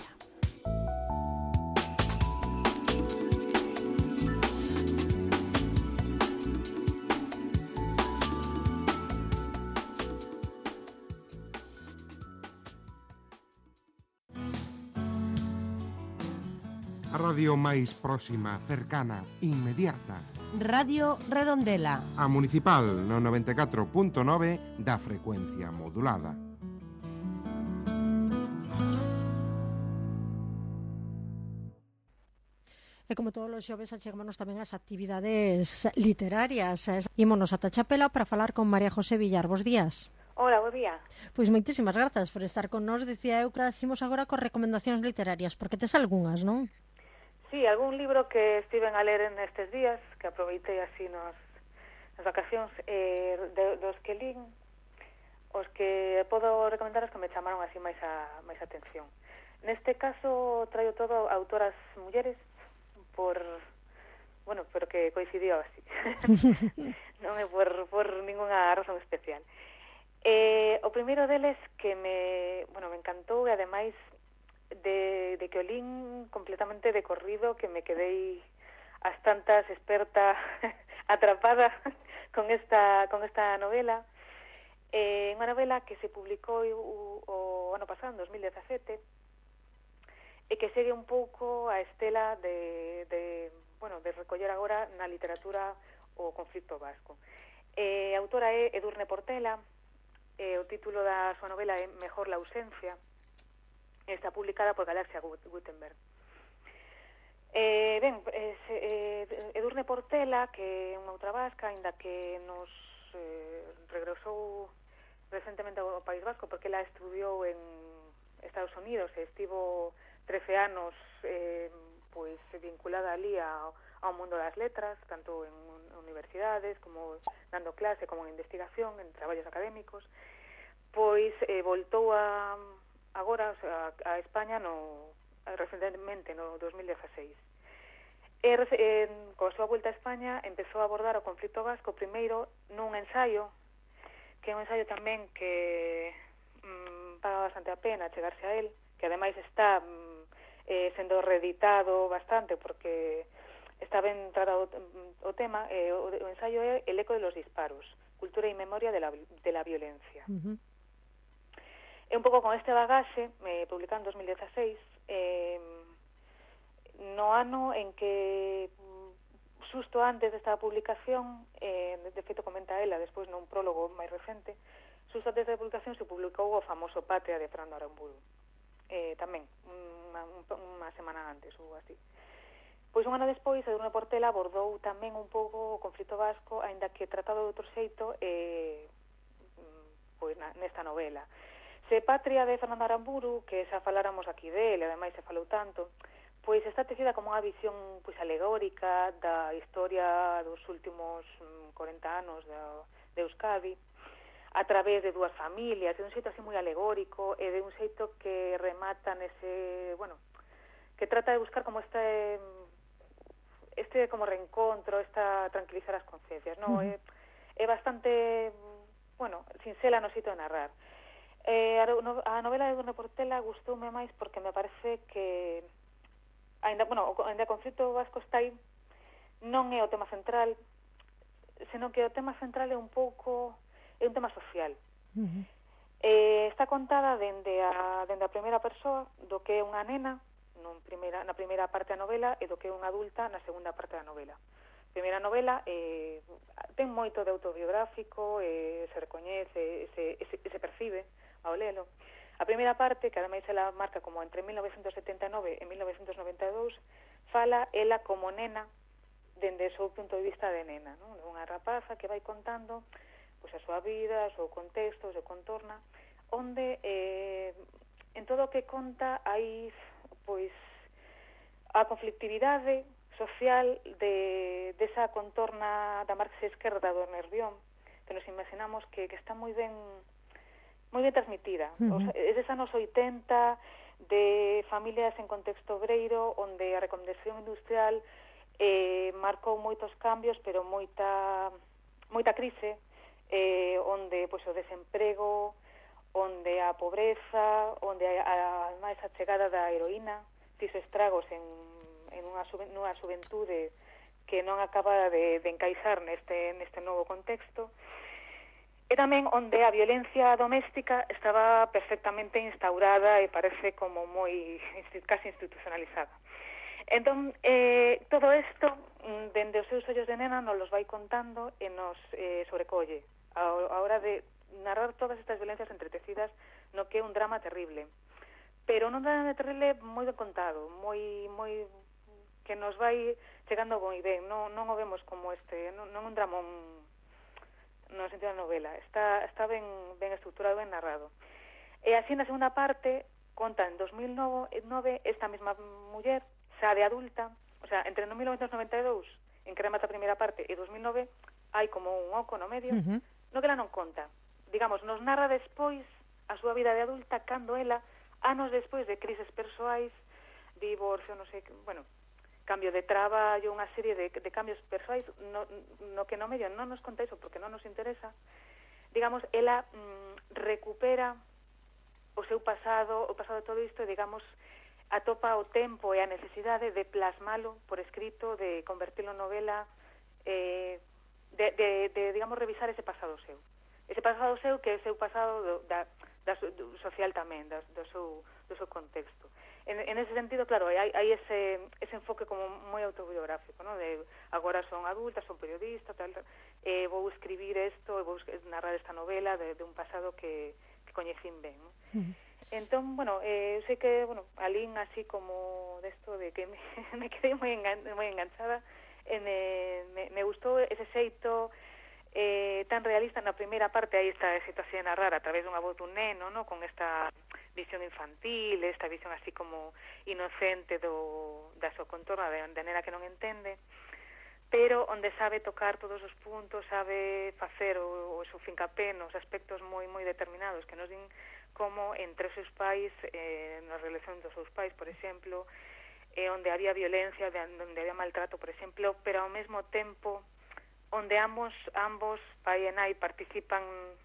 A radio máis próxima, cercana, inmediata. Radio Redondela. A municipal no 94.9 da frecuencia modulada. E como todos os xoves achegámonos tamén as actividades literarias. Ímonos ata Chapela para falar con María José Villar. Bos días. Hola, bo día. Pois moitísimas grazas por estar con nós. Dicía eu que ximos agora con recomendacións literarias, porque tes algunhas, non? Sí, algún libro que estiven a ler nestes días, que aproveitei así nas vacacións, dos que lín, os que podo recomendar os que me chamaron así máis atención. Neste caso traio todo autoras mulleres, pero que coincidió así. Non é por ninguna razón especial. O primeiro deles que me encantou, e ademais de que o lín completamente de corrido, que me quedei ás tantas experta atrapada con esta novela. Unha novela que se publicou o ano pasado, en 2017, e que segue un pouco a estela de recoller agora na literatura o conflito vasco. A autora é Edurne Portela, o título da súa novela é Mejor la ausencia, e está publicada por Galaxia Gutenberg. Edurne Portela, que é unha outra vasca, aínda que nos regresou recentemente ao País Vasco, porque ela estudiou en Estados Unidos e estivo 13 anos pois vinculada ali ao mundo das letras, tanto en universidades como dando clase, como en investigación, en traballos académicos. Pois voltou agora, o sea, a España recentemente, no 2016. Coa súa volta a España empezou a abordar o conflito vasco primeiro nun ensaio, que é un ensaio tamén que paga bastante a pena chegarse a él, que ademais está sendo reeditado bastante porque está ben tratado o tema. O ensaio é El eco de los disparos, cultura e memoria de la violencia. É un pouco con este bagaxe, publicado en 2016, no ano en que, xusto antes desta publicación, de feito comenta ela despois nun prólogo máis recente, xusto antes da publicación se publicou o famoso Patria de Fernando Aramburu, tamén unha semana antes ou así. Pois un ano despois, Edurne Portela abordou tamén un pouco o conflito vasco, aínda que tratado de outro xeito, pois nesta novela. Se Patria de Fernando Aramburu, que xa faláramos aquí dele, ademais se falou tanto, pois está tecida como unha visión pois alegórica da historia dos últimos 40 anos de Euskadi, a través de dúas familias, de un xeito así moi alegórico e de un xeito que remata nese, que trata de buscar como este como reencontro, esta tranquilizar as conciencias, non? É bastante, sinxela no xeito de narrar. A novela de Edurne Portela gustoume máis porque me parece que ainda o conflito vasco está aí, non é o tema central, senón que o tema central é un tema social. Está contada dende a primeira persoa do que é unha nena na primeira parte da novela e do que é unha adulta na segunda parte da novela. A primeira novela ten moito de autobiográfico, se recoñece, se percibe ao lelo. A primeira parte, que ademais ela marca como entre 1979 e 1992, fala ela como nena dende o seu punto de vista de nena, non? Unha rapaza que vai contando pois a súa vida, o seu contexto, o seu contorna, onde en todo o que conta hai pois a conflictividade social desa contorna da marxa esquerda do Nervión, que nos imaginamos que está moi ben transmitida. O sea, é des anos 80, de familias en contexto obreiro, onde a reconversión industrial marcou moitos cambios, pero moita crise, onde pois o desemprego, onde a pobreza, onde ademais a chegada da heroína fixo estragos en nunha xuventude que non acaba de encaixar neste novo contexto. E tamén onde a violencia doméstica estaba perfectamente instaurada e parece como casi institucionalizada. Entón, todo isto, dende os seus ollos de nena, nos los vai contando e nos sobrecolle a hora de narrar todas estas violencias entretecidas no que é un drama terrible. Pero non drama terrible moi ben contado, moi que nos vai chegando moi ben, non o vemos como non un dramón no sentido da novela, está ben estruturado, ben narrado. E así na segunda parte conta en 2009 esta mesma muller, xa de adulta, o sea, entre 1992, en que remata a primeira parte, e 2009, hai como un oco no medio, no que ela non conta. Digamos, nos narra despois a súa vida de adulta, cando ela, anos despois de crises persoais, divorcio, non sei, cambio de traballo, unha serie de cambios persoais, no que no medio non nos conta iso porque non nos interesa, digamos, ela recupera o seu pasado, o pasado de todo isto, e, digamos, atopa o tempo e a necesidade de plasmalo por escrito, de convertilo en novela, digamos, revisar ese pasado seu. Ese pasado seu que é o seu pasado do social tamén, do seu contexto. En ese sentido, claro, hai ese enfoque como moi autobiográfico, ¿no? De agora son adulta, son periodista, tal, vou escribir isto, vou narrar esta novela de un pasado que coñecín ben, ¿no? Entón, bueno, eu sei que, bueno, alín así como desto de que me quedei moi enganchada, me gustou ese xeito tan realista. Na primeira parte aí esta situación a narrar a través dunha voz dun neno, ¿no? Con esta visión infantil, esta visión así como inocente da súa contorna, de nena que non entende, pero onde sabe tocar todos os puntos, sabe facer o seu fincapé nos aspectos moi determinados que nos din como entre os seus pais, na relación dos seus pais, por exemplo, onde había violencia, onde había maltrato, por exemplo, pero ao mesmo tempo onde ambos, pai e nai, participan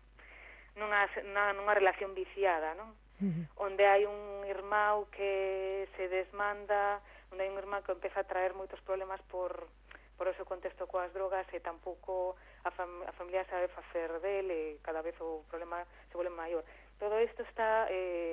nunha relación viciada, non? Onde hai un irmão que se desmanda, onde hai un irmão que empeza a traer moitos problemas por o seu contexto coas drogas, e tampouco a familia sabe facer dele, e cada vez o problema se volve maior. Todo isto está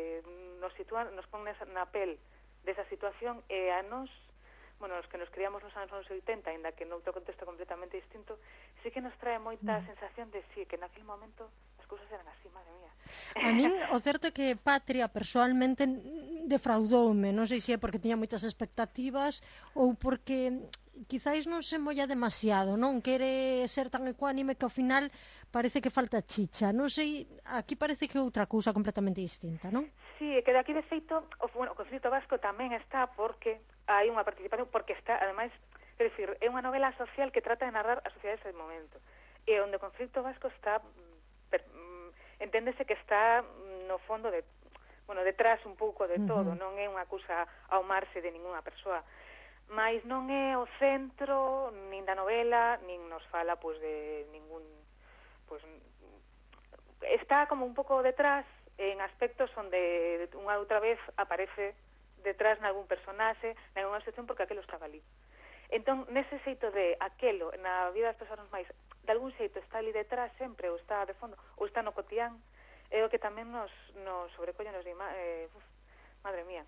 nos pon na pel desa situación, e a nos, bueno, os que nos criamos nos anos 80, ainda que noutro contexto completamente distinto, sí que nos trae moita sensación de sí, que naquele momento as cousas eran así, madre mía. A min, o certo é que Patria, persoalmente, defraudoume, non sei se é porque tiña moitas expectativas ou porque quizáis non se molla demasiado, non quere ser tan ecuánime que ao final parece que falta chicha. Non sei, aquí parece que é outra cousa completamente distinta, non? Sí, é que daqui de feito, o conflito vasco tamén está porque hai unha participación, porque está, ademais, quer dicir, é unha novela social que trata de narrar a sociedade dese momento. E onde o conflito vasco está, enténdese que está no fondo detrás un pouco de todo, non é unha cousa ao marxe de ninguna persoa. Mais non é o centro nin da novela, nin nos fala pois de ningún, pois está como un pouco detrás en aspectos onde unha outra vez aparece detrás nalgún personaxe, nalgúna situación, porque aquelo estaba ali. Entón, nese xeito de aquelo na vida das persoas máis, de algún xeito está ali detrás sempre, ou está de fondo, ou está no cotián, é o que tamén nos sobrecolle, nos di, madre mía.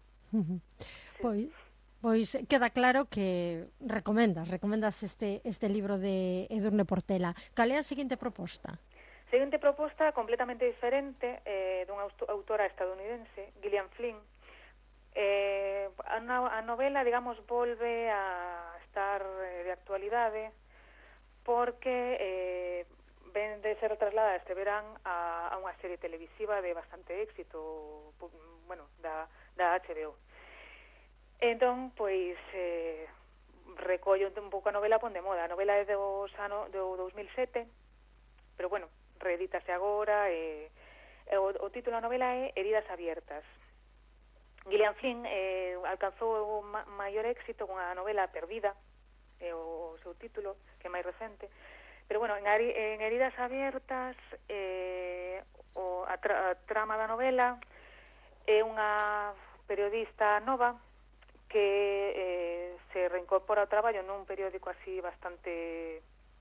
Pois queda claro que recomendas este libro de Edurne Portela. Cal é a seguinte proposta? Seguinte proposta completamente diferente, dunha autora estadounidense, Gillian Flynn. A novela, digamos, volve a estar de actualidade porque ven de ser trasladada este verán a unha serie televisiva de bastante éxito, bueno, da HBO. Entón, pois, recollo un pouco a novela pon de moda. A novela é do 2007, pero, bueno, reedítase agora, o título da novela é Heridas abiertas. Gillian Flynn alcanzou o maior éxito con a novela Perdida, o seu título, que é máis recente. Pero, bueno, en Heridas abiertas, a trama da novela é unha periodista nova que se reincorpora ao traballo nun periódico así bastante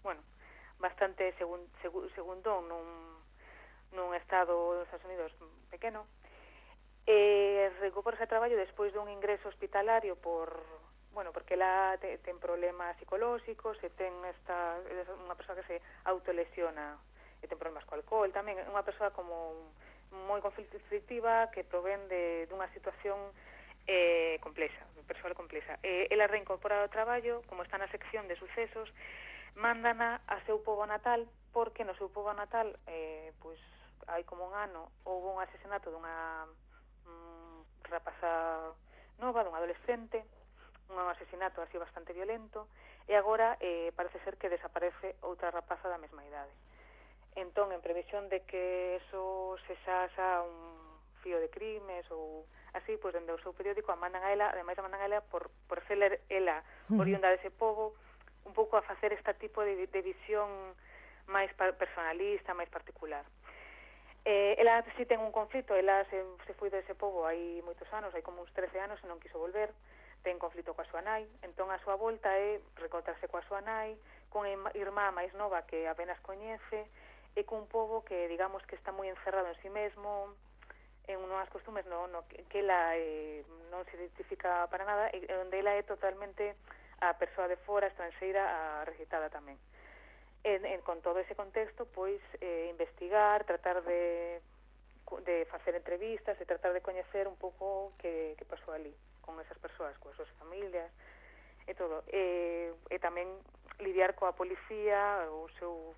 segundón, nun estado dos Estados Unidos pequeno, reincorpora ese traballo despois dun ingreso hospitalario porque ela ten problemas psicolóxicos, e ten unha persoa que se autolesiona, e ten problemas co alcohol tamén, é unha persoa como moi conflictiva, que provén dunha situación complexa, persoal complexa. Ela reincorpora ao traballo, como está na sección de sucesos, mándana a seu pobo natal, porque no seu pobo natal, pois, hai como un ano, houve un asesinato dunha rapaza nova, dun adolescente, un asesinato así bastante violento, e agora parece ser que desaparece outra rapaza da mesma idade. Entón, en previsión de que eso se xa un fío de crimes ou así, pois dende o seu periódico mandan a ela, ademais mandan a ela por ser ela oriunda dese pobo, un pouco a facer este tipo de visión máis personalista, máis particular. Ela si ten un conflito, ela se foi dese pobo hai moitos anos, hai como uns 13 anos e non quiso volver, ten conflito coa súa nai, entón a súa volta é recontarse coa súa nai, con irmá máis nova que apenas coñece, e cun pobo que digamos que está moi encerrado en si mesmo, en unhas costumes que ela non se identifica para nada, e onde ela é totalmente a persoa de fora, estranxeira, a recitada tamén. Con todo ese contexto, pois, investigar, tratar de facer entrevistas e tratar de coñecer un pouco que pasou ali con esas persoas, coas súas familias e todo. E tamén lidiar coa policía, o seu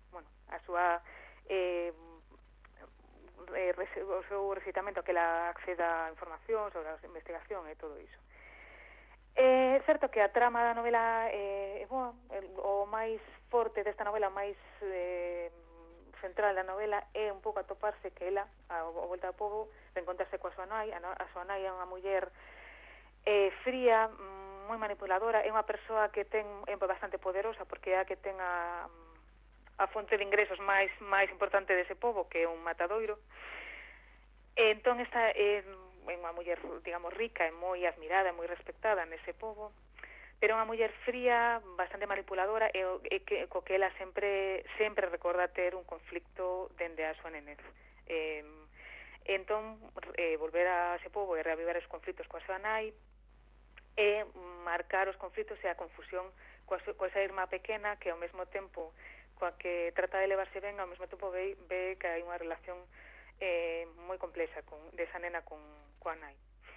recitamento que ela acceda a información sobre a investigación e todo iso. É certo que a trama da novela o máis forte desta novela, máis central da novela, é un pouco atoparse que ela, a volta ao pobo, reencontrarse coa súa nai. A súa nai é unha muller fría, moi manipuladora, é unha persoa que é bastante poderosa, porque é a que ten a fonte de ingresos máis importante dese pobo, que é un matadoiro. Entón esta é unha muller, digamos, rica e moi admirada e moi respectada nese pobo, pero unha muller fría, bastante manipuladora e co que ela sempre recorda ter un conflicto dende a súa nenez. Entón, volver a ese pobo e reavivar os conflitos coa súa nai e marcar os conflitos e a confusión coa esa irmá pequena que ao mesmo tempo coa que trata de levarse ben, ao mesmo tempo ve que hai unha relación moi complexa desa nena coa nai.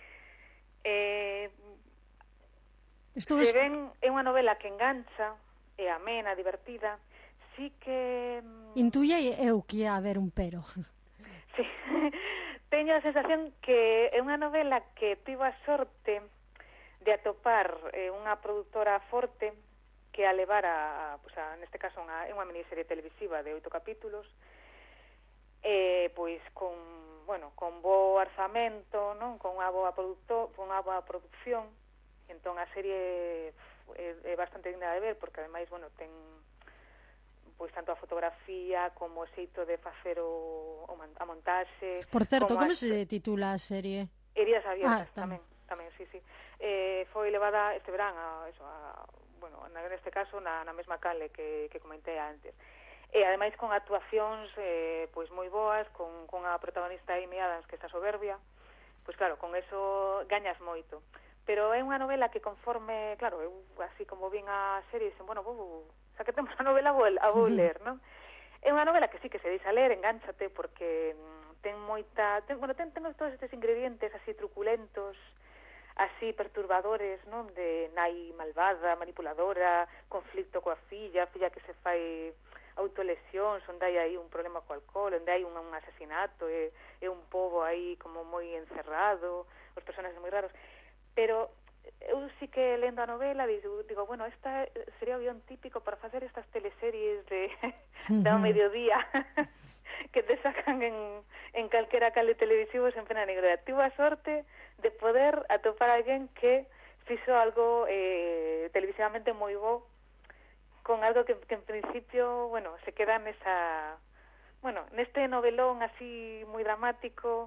Se ven, é unha novela que engancha, é amena, divertida, sí que... Intuye eu que ia haber un pero. Sí, teño a sensación que é unha novela que tivo a sorte de atopar unha produtora forte que a levar neste caso é unha miniserie televisiva de 8 capítulos, pois con bo orzamento, non, con unha boa produción. Entón a serie é bastante digna de ver, porque ademais, ten pois tanto a fotografía como o xeito de facer a montaxe. Por certo, como se titula a serie? Heridas abiertas, tamén, sí. Foi levada este verán neste caso na mesma canle que comentei antes. E ademais con actuacións pois moi boas, con a protagonista Amy Adams, que está soberbia, pois claro, con eso gañas moito. Pero é unha novela que conforme, claro, eu así como vin a serie, dicen, xa que temos a novela a vou ler, non? É unha novela que sí que se deixa ler, engánchate, porque ten todos estes ingredientes así truculentos, así perturbadores, non? De nai malvada, manipuladora, conflicto coa filla que se fai autolesións, onde hai aí un problema co alcohol, onde hai un asesinato, é un pobo aí como moi encerrado, os personaxes moi raros. Pero eu sí que lendo a novela digo, esta sería o guión típico para facer estas teleseries da mediodía que te sacan en calquera canle televisivo sen pena ni gloria. Tivo a sorte de poder atopar a alguén que fixo algo televisivamente moi bo, con algo que en principio, se queda neste novelón así moi dramático,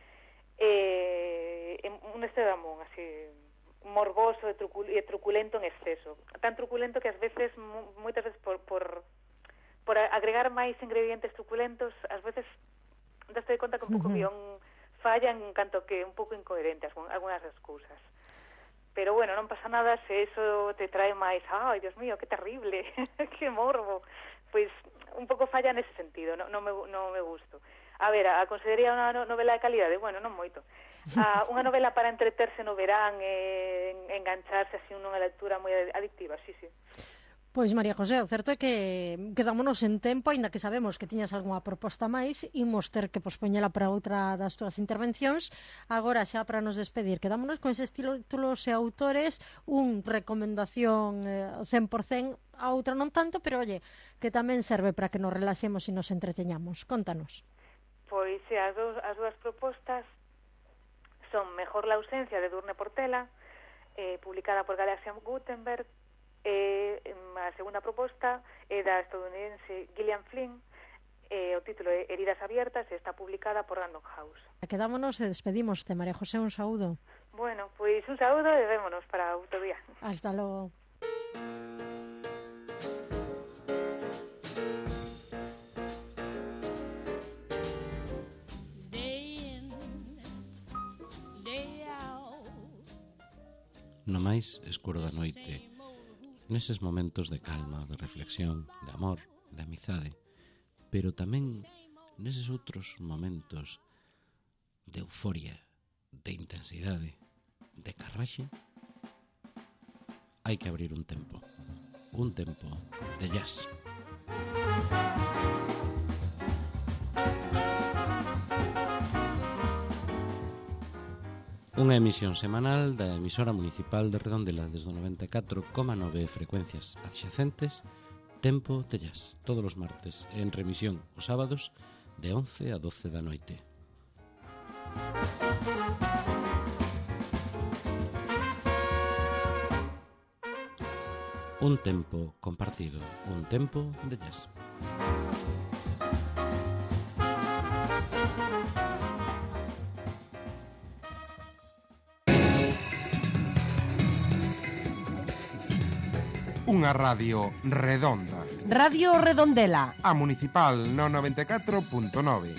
un estedamón así morboso e truculento en exceso, tan truculento que ás veces, moitas veces por agregar máis ingredientes truculentos, ás veces daste conta que un pouco guión falla en canto que un pouco incoherente algunhas das cousas. Pero non pasa nada se eso te trae máis, ai, Dios mío, que terrible, que morbo. Pois un pouco falla nese sentido, non me gusto. A ver, a consideraría unha novela de calidade? Non moito. Unha novela para entreterse no verán e engancharse así nunha lectura moi adictiva, sí. Pois, María José, o certo é que quedámonos en tempo, aínda que sabemos que tiñas algunha proposta máis, imos ter que pospoñela para outra das túas intervencións. Agora, xa para nos despedir, quedámonos con eses títulos e autores, un recomendación 100%, a outra non tanto, pero, que tamén serve para que nos relaxemos e nos entreteñamos. Contanos. Pois, as dúas propostas son Mejor la ausencia, de Edurne Portela, publicada por Galaxia Gutenberg. A segunda proposta é da estadounidense Gillian Flynn, O título é Heridas abiertas e está publicada por Random House. Quedámonos e despedimos. María José, un saúdo. Bueno, pois un saúdo e vémonos para outro día. Hasta logo. No máis escuro da noite, neses momentos de calma, de reflexión, de amor, de amizade, pero tamén neses outros momentos de euforia, de intensidade, de carraxe, hai que abrir un tempo de jazz. Unha emisión semanal da emisora municipal de Redondela desde o 94,9 frecuencias adxacentes, Tempo de Jazz, todos os martes, en remisión os sábados de 11 a 12 da noite. Un tempo compartido, un tempo de jazz. Unha radio redonda. Radio Redondela. A municipal no 94.9.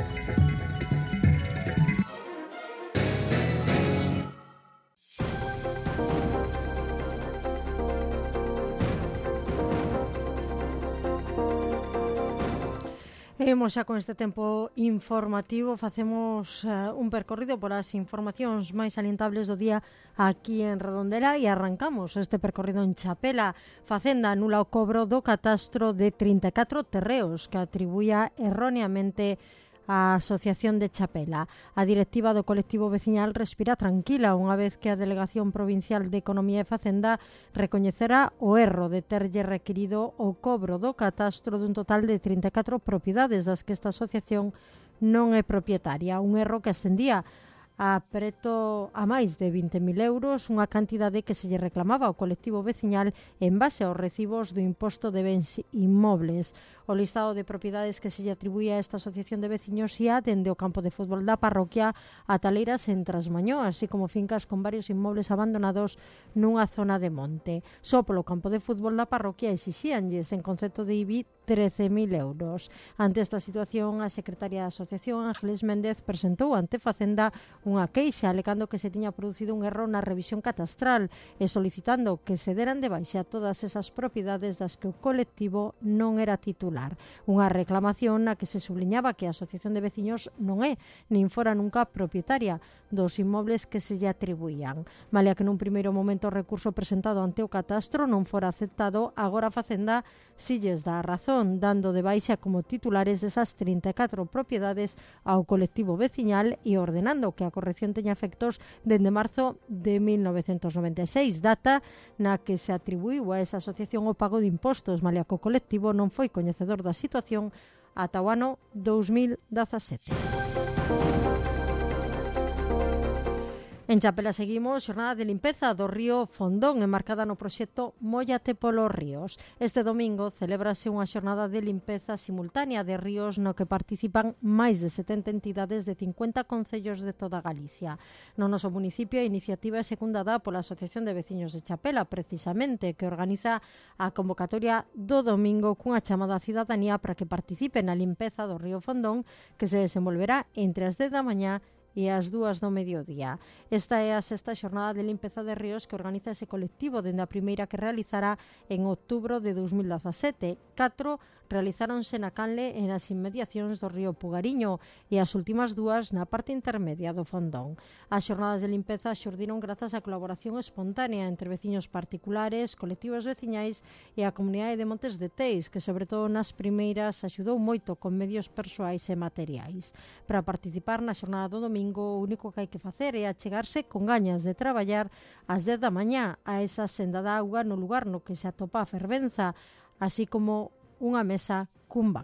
Imos xa con este tempo informativo, facemos un percorrido por as informacións máis salientables do día aquí en Redondela e arrancamos este percorrido en Chapela. Facenda anula o cobro do catastro de 34 terreos que atribuía erróneamente a Asociación de Chapela. A directiva do colectivo veciñal respira tranquila unha vez que a Delegación Provincial de Economía e Facenda recoñecerá o erro de terlle requirido o cobro do catastro dun total de 34 propiedades das que esta asociación non é propietaria. Un erro que ascendía a máis de 20.000 euros, unha cantidade que se lle reclamaba ao colectivo veciñal en base aos recibos do imposto de bens inmobles. O listado de propiedades que se lle atribuía a esta asociación de veciños ia dende o campo de fútbol da parroquia a Taleiras en Trasmañó, así como fincas con varios inmobles abandonados nunha zona de monte. Só polo campo de fútbol da parroquia exixíanlles en concepto de IBI 13.000 euros. Ante esta situación, a secretaria da asociación, Ángeles Méndez, presentou ante Facenda unha queixa alegando que se tiña producido un erro na revisión catastral e solicitando que se deran de baixa todas esas propiedades das que o colectivo non era titular. Unha reclamación na que se subliñaba que a Asociación de Veciños non é, nin fora nunca propietaria dos inmobles que se lle atribuían. Malia que nun primeiro momento o recurso presentado ante o catastro non fora aceptado, agora a Facenda si lles dá a razón, dando de baixa como titulares desas 34 propiedades ao colectivo veciñal e ordenando que a corrección teña efectos dende marzo de 1996, data na que se atribuiu a esa asociación o pago de impostos, malia que o colectivo non foi coñecedor da situación ata o ano 2017. En Chapela seguimos, xornada de limpeza do río Fondón, enmarcada no proxecto Móllate polos ríos. Este domingo celébrase unha xornada de limpeza simultánea de ríos no que participan máis de 70 entidades de 50 concellos de toda Galicia. No noso municipio, a iniciativa é secundada pola Asociación de Veciños de Chapela, precisamente, que organiza a convocatoria do domingo cunha chamada á cidadanía para que participe na limpeza do río Fondón, que se desenvolverá entre as 10 da mañá e as 2 do mediodía. Esta é a sexta xornada de limpeza de ríos que organiza ese colectivo dende a primeira que realizará en outubro de 2017. 4 realizáronse na Canle e nas inmediacións do río Pugariño e as últimas 2 na parte intermedia do Fondón. As xornadas de limpeza xurdiron grazas á colaboración espontánea entre veciños particulares, colectivos veciñais e a comunidade de Montes de Teis, que sobre todo nas primeiras axudou moito con medios persoais e materiais. Para participar na xornada do domingo, o único que hai que facer é achegarse con gañas de traballar ás 10 da mañá a esa senda da auga no lugar no que se atopa a fervenza, así como unha mesa cumba.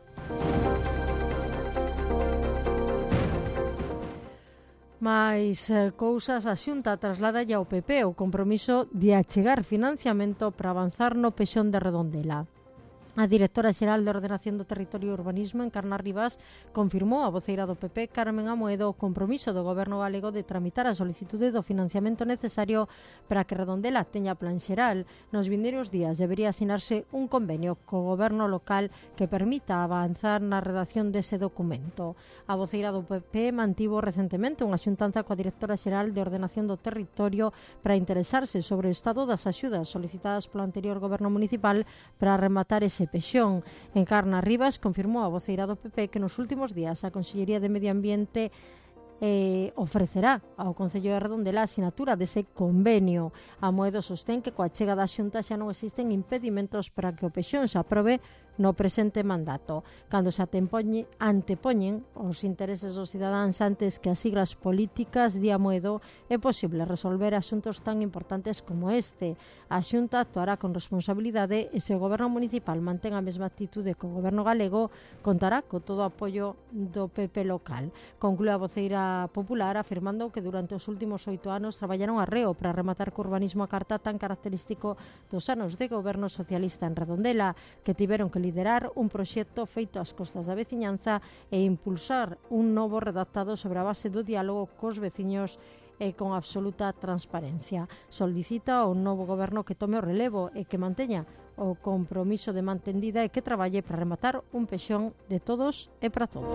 Mais cousas, a Xunta traslada ao PP o compromiso de achegar financiamento para avanzar no pexón de Redondela. A directora xeral de Ordenación do Territorio e Urbanismo, Encarna Rivas, confirmou a voceira do PP, Carmen Amoedo, o compromiso do Goberno galego de tramitar a solicitude do financiamento necesario para que Redondela teña plan xeral. Nos vindeiros días debería asinarse un convenio co Goberno local que permita avanzar na redacción dese documento. A voceira do PP mantivo recentemente unha xuntanza coa directora xeral de Ordenación do Territorio para interesarse sobre o estado das axudas solicitadas polo anterior Goberno municipal para rematar ese pexón. Encarna Rivas confirmou a voceira do PP que nos últimos días a Consellería de Medio Ambiente ofrecerá ao Concello de Redondela a asinatura dese convenio. Amoedo sostén que coa chega da Xunta xa non existen impedimentos para que o pexón se aprobe no presente mandato. Cando se antepoñen os intereses dos cidadáns antes que as siglas políticas, di Amoedo, é posible resolver asuntos tan importantes como este. A Xunta actuará con responsabilidade e se o Goberno municipal mantén a mesma actitude que o Goberno galego, contará co todo o apoio do PP local. Conclúe a voceira popular afirmando que durante os últimos 8 anos traballaron arreo para rematar co urbanismo a carta tan característico dos anos de goberno socialista en Redondela, que tiveron que liderar un proxecto feito ás costas da veciñanza e impulsar un novo redactado sobre a base do diálogo cos veciños e con absoluta transparencia. Solicita ao novo goberno que tome o relevo e que manteña o compromiso de mantendida e que traballe para rematar un pexón de todos e para todos.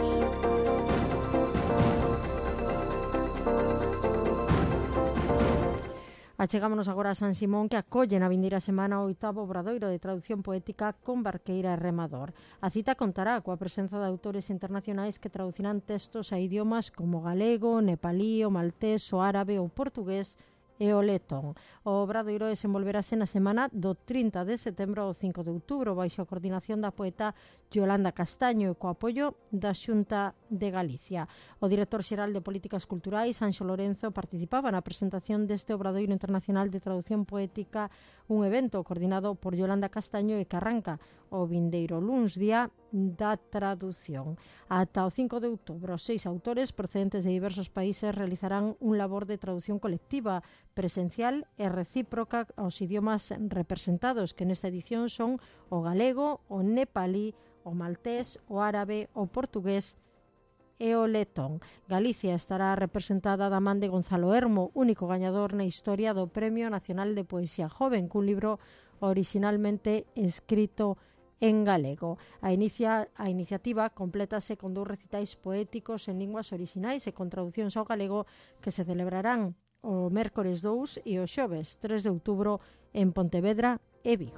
Achegámonos agora a San Simón, que acolle na vindeira semana o 8º obradoiro de traducción poética con Barqueira e Remador. A cita contará coa presenza de autores internacionais que traducirán textos a idiomas como galego, nepalí, o maltés, o árabe, o portugués e o letón. O obradoiro desenvolverase na semana do 30 de setembro ao 5 de outubro, baixo a coordinación da poeta Yolanda Castaño e co apoio da Xunta de Galicia. O director xeral de Políticas Culturais, Anxo Lorenzo, participaba na presentación deste obradoiro internacional de traducción poética, un evento coordinado por Yolanda Castaño e que arranca o vindeiro luns, día da traducción. Ata o 5 de outubro, 6 autores procedentes de diversos países realizarán un labor de traducción colectiva, presencial e recíproca aos idiomas representados, que nesta edición son o galego, o nepalí, o maltés, o árabe, o portugués e o letón. Galicia estará representada da man de Gonzalo Hermo, único gañador na historia do Premio Nacional de Poesía Joven, cun libro originalmente escrito en galego. A iniciativa complétase con 2 recitais poéticos en linguas orixinais e con traducións ao galego que se celebrarán o mércores 2 e o xoves 3 de outubro en Pontevedra e Vigo.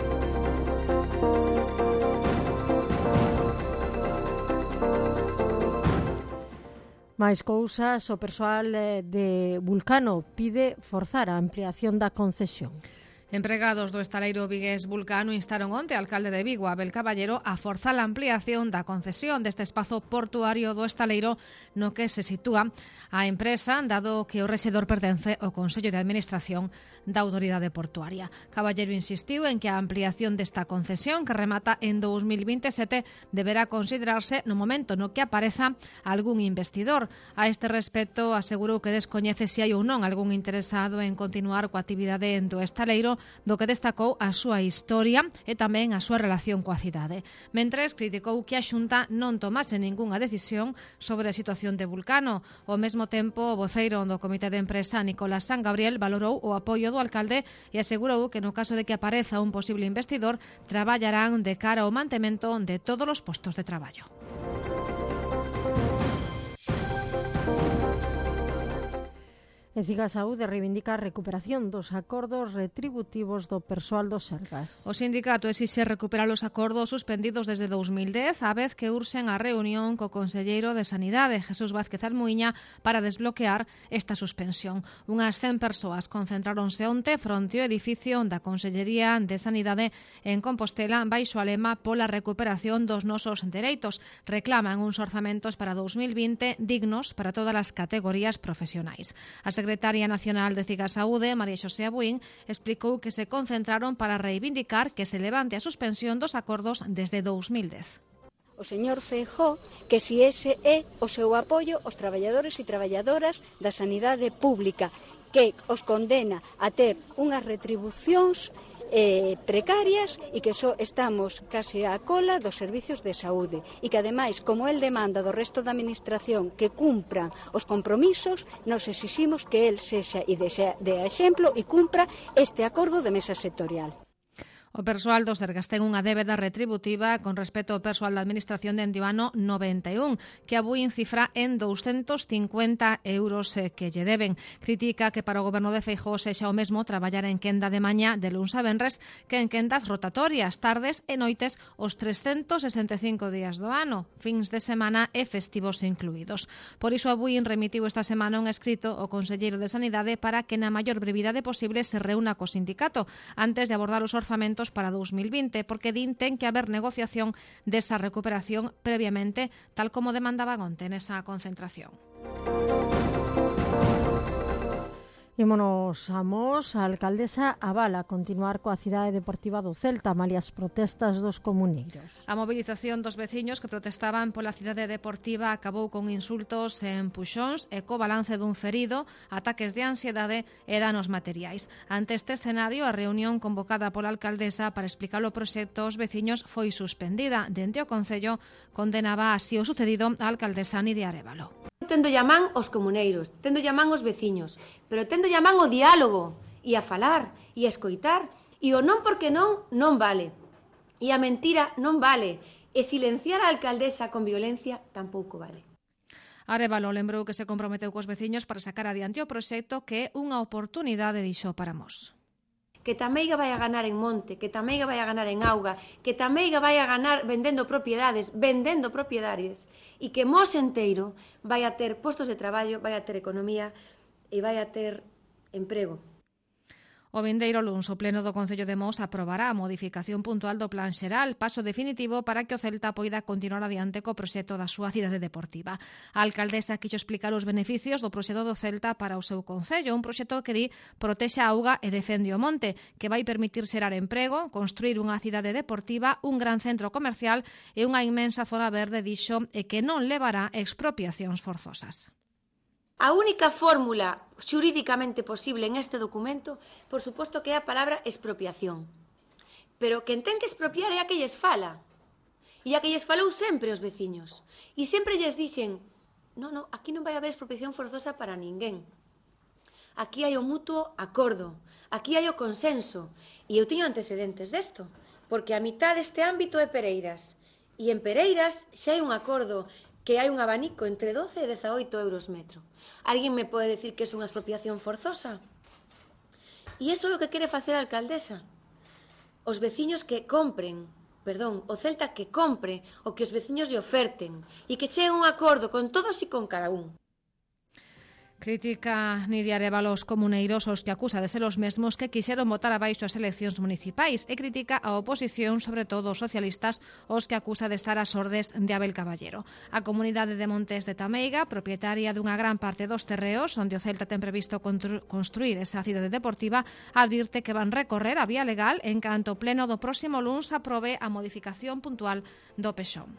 Máis cousas, o persoal de Vulcano pide forzar a ampliación da concesión. Empregados do estaleiro vigués Vulcano instaron onte ao alcalde de Vigo, Abel Caballero, a forzar a ampliación da concesión deste espazo portuario do estaleiro no que se sitúa a empresa, dado que o rexedor pertence ao Consello de Administración da Autoridade Portuaria. Caballero insistiu en que a ampliación desta concesión, que remata en 2027, deberá considerarse no momento no que apareza algún investidor. A este respecto, asegurou que descoñece se hai ou non algún interesado en continuar coa actividade do estaleiro, do que destacou a súa historia e tamén a súa relación coa cidade. Mentres, criticou que a Xunta non tomase ningunha decisión sobre a situación de Vulcano. Ao mesmo tempo, o voceiro do Comité de Empresa, Nicolás San Gabriel, valorou o apoio do alcalde e asegurou que no caso de que apareza un posible investidor, traballarán de cara ao mantemento de todos os postos de traballo. Eciga Saúde reivindica a recuperación dos acordos retributivos do persoal do Sergas. O sindicato exixe recuperar os acordos suspendidos desde 2010, a vez que urxen a reunión co conselleiro de Sanidade, Jesús Vázquez Almuíña, para desbloquear esta suspensión. Unhas 100 persoas concentráronse onte fronte ao edificio da Consellería de Sanidade en Compostela, baixo a lema pola recuperación dos nosos dereitos. Reclaman uns orzamentos para 2020 dignos para todas as categorías profesionais. A secretaria nacional de Eciga Saúde, María Xosé Abuín, explicou que se concentraron para reivindicar que se levante a suspensión dos acordos desde 2010. O señor Feijóo que si ese é o seu apoio aos traballadores e traballadoras da sanidade pública, que os condena a ter unhas retribucións precarias e que só estamos case á cola dos servicios de saúde e que ademais, como el demanda do resto da administración que cumpran os compromisos, nos exiximos que el sexa e de exemplo e cumpra este acordo de mesa sectorial. O persoal do Sergas ten unha débeda retributiva con respecto ao persoal da Administración dende o ano 91, que abui en cifra en 250 euros que lle deben. Critica que para o goberno de Feijóo sexa o mesmo traballar en quenda de mañá de luns a venres que en quendas rotatorias, tardes e noites os 365 días do ano, fins de semana e festivos incluídos. Por iso abui remitiu esta semana un escrito ao Conselleiro de Sanidade para que na maior brevidade posible se reúna co sindicato antes de abordar os orzamentos para 2020, porque din ten que haber negociación desa recuperación previamente, tal como demandaban onte nesa concentración. Ímonos a Mos, a alcaldesa avala continuar coa cidade deportiva do Celta, malia as protestas dos comuneiros. A movilización dos veciños que protestaban pola cidade deportiva acabou con insultos e empuxóns e co balance dun ferido, ataques de ansiedade e danos materiais. Ante este escenario, a reunión convocada pola alcaldesa para explicar o proxecto aos veciños foi suspendida. Dende o Concello condenaba así o sucedido a alcaldesa Nidia Arévalo. Tendo llamán os comuneiros, tendo llamán os veciños, pero tendo llamán o diálogo e a falar e a escoitar, e o non porque non vale, e a mentira non vale, e silenciar a alcaldesa con violencia tampouco vale. Arévalo lembrou que se comprometeu cos veciños para sacar adiante o proxecto que é unha oportunidade, dixo, para Mos. Que Tameiga vai a ganar en monte, que Tameiga vai a ganar en auga, que Tameiga vai a ganar vendendo propiedades, e que Mos enteiro vai a ter postos de traballo, vai a ter economía e vai a ter emprego. O vindeiro luns, o pleno do Concello de Mos aprobará a modificación puntual do plan xeral, paso definitivo para que o Celta poida continuar adiante co proxecto da súa cidade deportiva. A alcaldesa quixo explicar os beneficios do proxecto do Celta para o seu Concello, un proxecto que di protexe a auga e defende o monte, que vai permitir xerar emprego, construir unha cidade deportiva, un gran centro comercial e unha inmensa zona verde, dixo, e que non levará expropiacións forzosas. A única fórmula xurídicamente posible en este documento, por suposto que é a palabra expropiación. Pero quen ten que expropiar é a que lles fala. E a que lles falou sempre os veciños. E sempre lles dixen, non, aquí non vai haber expropiación forzosa para ninguén. Aquí hai o mutuo acordo, aquí hai o consenso. E eu teño antecedentes desto, porque a mitad deste ámbito é Pereiras. E en Pereiras xa hai un acordo que hai un abanico entre 12 e 18 euros metro. Alguén me pode decir que é unha expropiación forzosa? E iso é o que quere facer a alcaldesa. Os veciños que compren, o Celta que compre o que os veciños lle oferten e que cheguen un acordo con todos e con cada un. Critica Nidia Arévalo os comuneiros os que acusa de ser os mesmos que quixeron botar abaixo as eleccións municipais e critica a oposición, sobre todo os socialistas, os que acusa de estar ás ordes de Abel Caballero. A comunidade de Montes de Tameiga, propietaria dunha gran parte dos terreos onde o Celta ten previsto construir esa cidade deportiva, advirte que van recorrer a vía legal en canto o pleno do próximo luns aprobe a modificación puntual do Pexón.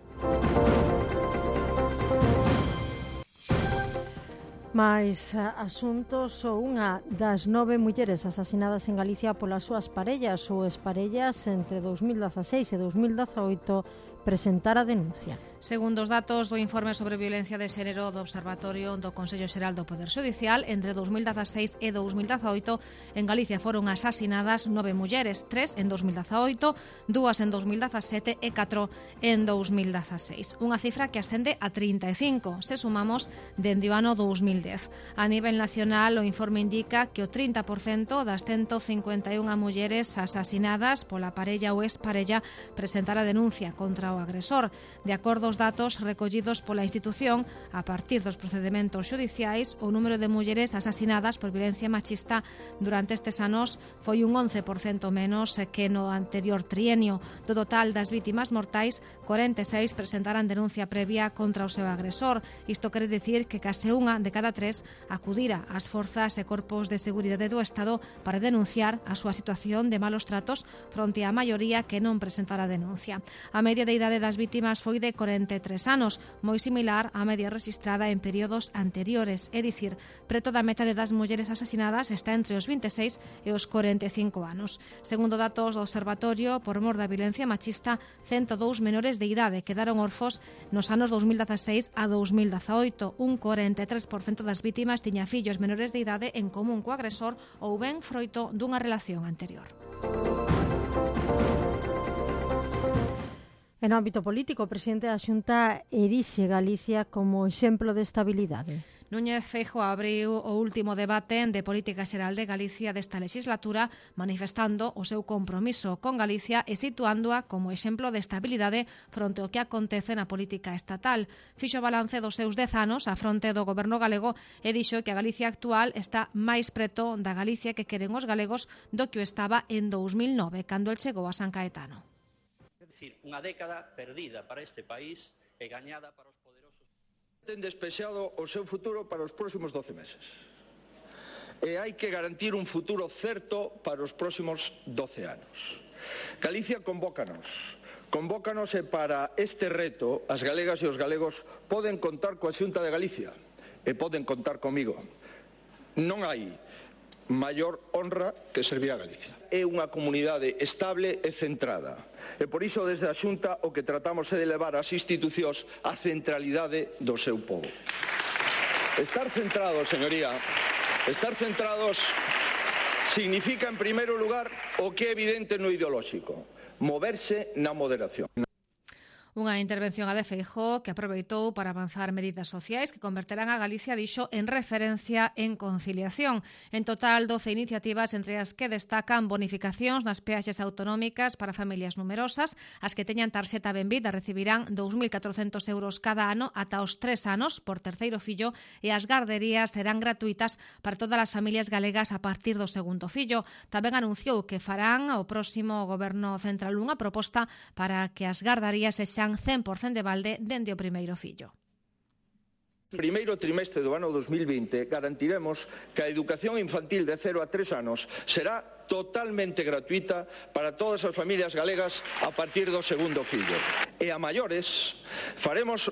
Mais asuntos, unha das 9 mulleres asasinadas en Galicia polas súas parellas ou exparellas entre 2016 e 2018 presentara denuncia. Segundo os datos do informe sobre violencia de xénero do Observatorio do Consello Xeral do Poder Xudicial, entre 2016 e 2018 en Galicia foron asasinadas 9 mulleres, 3 en 2018, 2 en 2017 e 4 en 2016. Unha cifra que ascende a 35, se sumamos dende o ano 2010. A nivel nacional, o informe indica que o 30% das 151 mulleres asasinadas pola parella ou exparella presentara denuncia contra o agresor. De acordo aos datos recollidos pola institución, a partir dos procedementos xudiciais, o número de mulleres asasinadas por violencia machista durante estes anos foi un 11% menos que no anterior trienio. Do total das vítimas mortais, 46 presentaran denuncia previa contra o seu agresor. Isto quere dicir que case unha de cada 3 acudira ás forzas e corpos de seguridade do Estado para denunciar a súa situación de malos tratos fronte á maioría que non presentara denuncia. A media de idade das vítimas foi de 43 anos, moi similar á media registrada en períodos anteriores, é dicir, preto da metade das mulleres asasinadas está entre os 26 e os 45 anos. Segundo datos do Observatorio por mor da violencia machista, 102 menores de idade quedaron orfos nos anos 2016 a 2018. Un 43% das vítimas tiña fillos menores de idade en común co agresor ou ben froito dunha relación anterior. En ámbito político, o presidente da Xunta erixe Galicia como exemplo de estabilidade. Núñez Feijóo abriu o último debate de política xeral de Galicia desta legislatura, manifestando o seu compromiso con Galicia e situándoa como exemplo de estabilidade fronte ao que acontece na política estatal. Fixo balance dos seus 10 anos a fronte do goberno galego e dixo que a Galicia actual está máis preto da Galicia que queren os galegos do que o estaba en 2009, cando el chegou a San Caetano. Unha década perdida para este país e gañada para os poderosos. Ten despexado o seu futuro para os próximos 12 meses. E hai que garantir un futuro certo para os próximos 12 anos. Galicia convócanos e para este reto as galegas e os galegos poden contar coa Xunta de Galicia e poden contar comigo. Non hai maior honra que servir a Galicia. É unha comunidade estable e centrada. E por iso desde a Xunta o que tratamos é de levar as institucións á centralidade do seu pobo. Estar centrados, señoría, estar centrados significa en primeiro lugar o que é evidente no ideolóxico, moverse na moderación. Unha intervención a de Feijóo que aproveitou para avanzar medidas sociais que converterán a Galicia, dixo, en referencia en conciliación. En total, 12 iniciativas, entre as que destacan bonificacións nas peaxes autonómicas para familias numerosas. As que teñan tarxeta Benvida recibirán 2.400 euros cada ano ata os 3 anos por terceiro fillo e as garderías serán gratuitas para todas as familias galegas a partir do segundo fillo. Tamén anunciou que farán ao próximo Goberno Central unha proposta para que as garderías sexan 100% de balde dende o primeiro fillo. Primeiro trimestre do ano 2020 garantiremos que a educación infantil de 0 a 3 anos será totalmente gratuita para todas as familias galegas a partir do segundo fillo. E a maiores faremos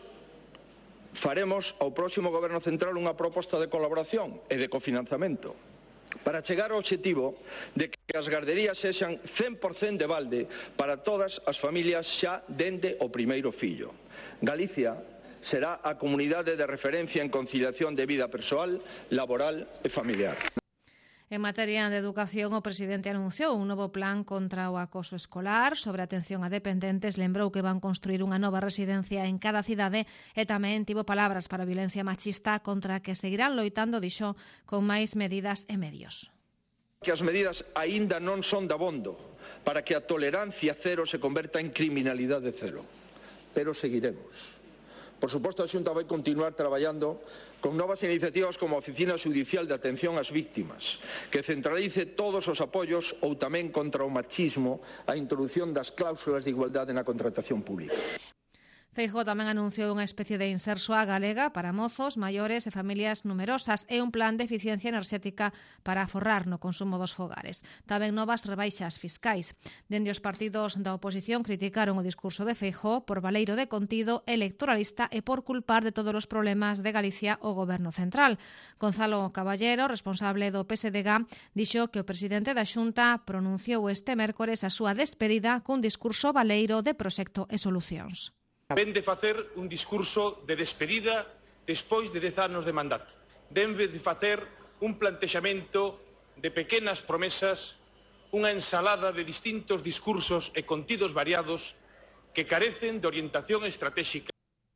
ao próximo Goberno Central unha proposta de colaboración e de cofinanzamento para chegar ao obxectivo de que as garderías sexan 100% de balde para todas as familias xa dende o primeiro fillo. Galicia será a comunidade de referencia en conciliación de vida persoal, laboral e familiar. En materia de educación, o presidente anunciou un novo plan contra o acoso escolar. Sobre atención a dependentes, lembrou que van construir unha nova residencia en cada cidade e tamén tivo palabras para a violencia machista contra a que seguirán loitando, dixo, con máis medidas e medios. Que as medidas aínda non son dabondo para que a tolerancia cero se converta en criminalidade cero. Pero seguiremos. Por suposto, a Xunta vai continuar traballando con novas iniciativas como a Oficina Xudicial de Atención ás Víctimas, que centralice todos os apoios ou tamén contra o machismo a introdución das cláusulas de igualdade na contratación pública. Feijóo tamén anunciou unha especie de insersoa galega para mozos, maiores e familias numerosas e un plan de eficiencia enerxética para aforrar no consumo dos fogares. Tamén novas rebaixas fiscais. Dende os partidos da oposición criticaron o discurso de Feijóo por baleiro de contido electoralista e por culpar de todos os problemas de Galicia o Goberno Central. Gonzalo Caballero, responsable do PSDG, dixo que o presidente da Xunta pronunciou este mércores a súa despedida cun discurso baleiro de proxecto e solucións. Ven de facer un discurso de despedida despois de 10 anos de mandato. Ven de facer un plantexamento de pequenas promesas, unha ensalada de distintos discursos e contidos variados que carecen de orientación estratégica.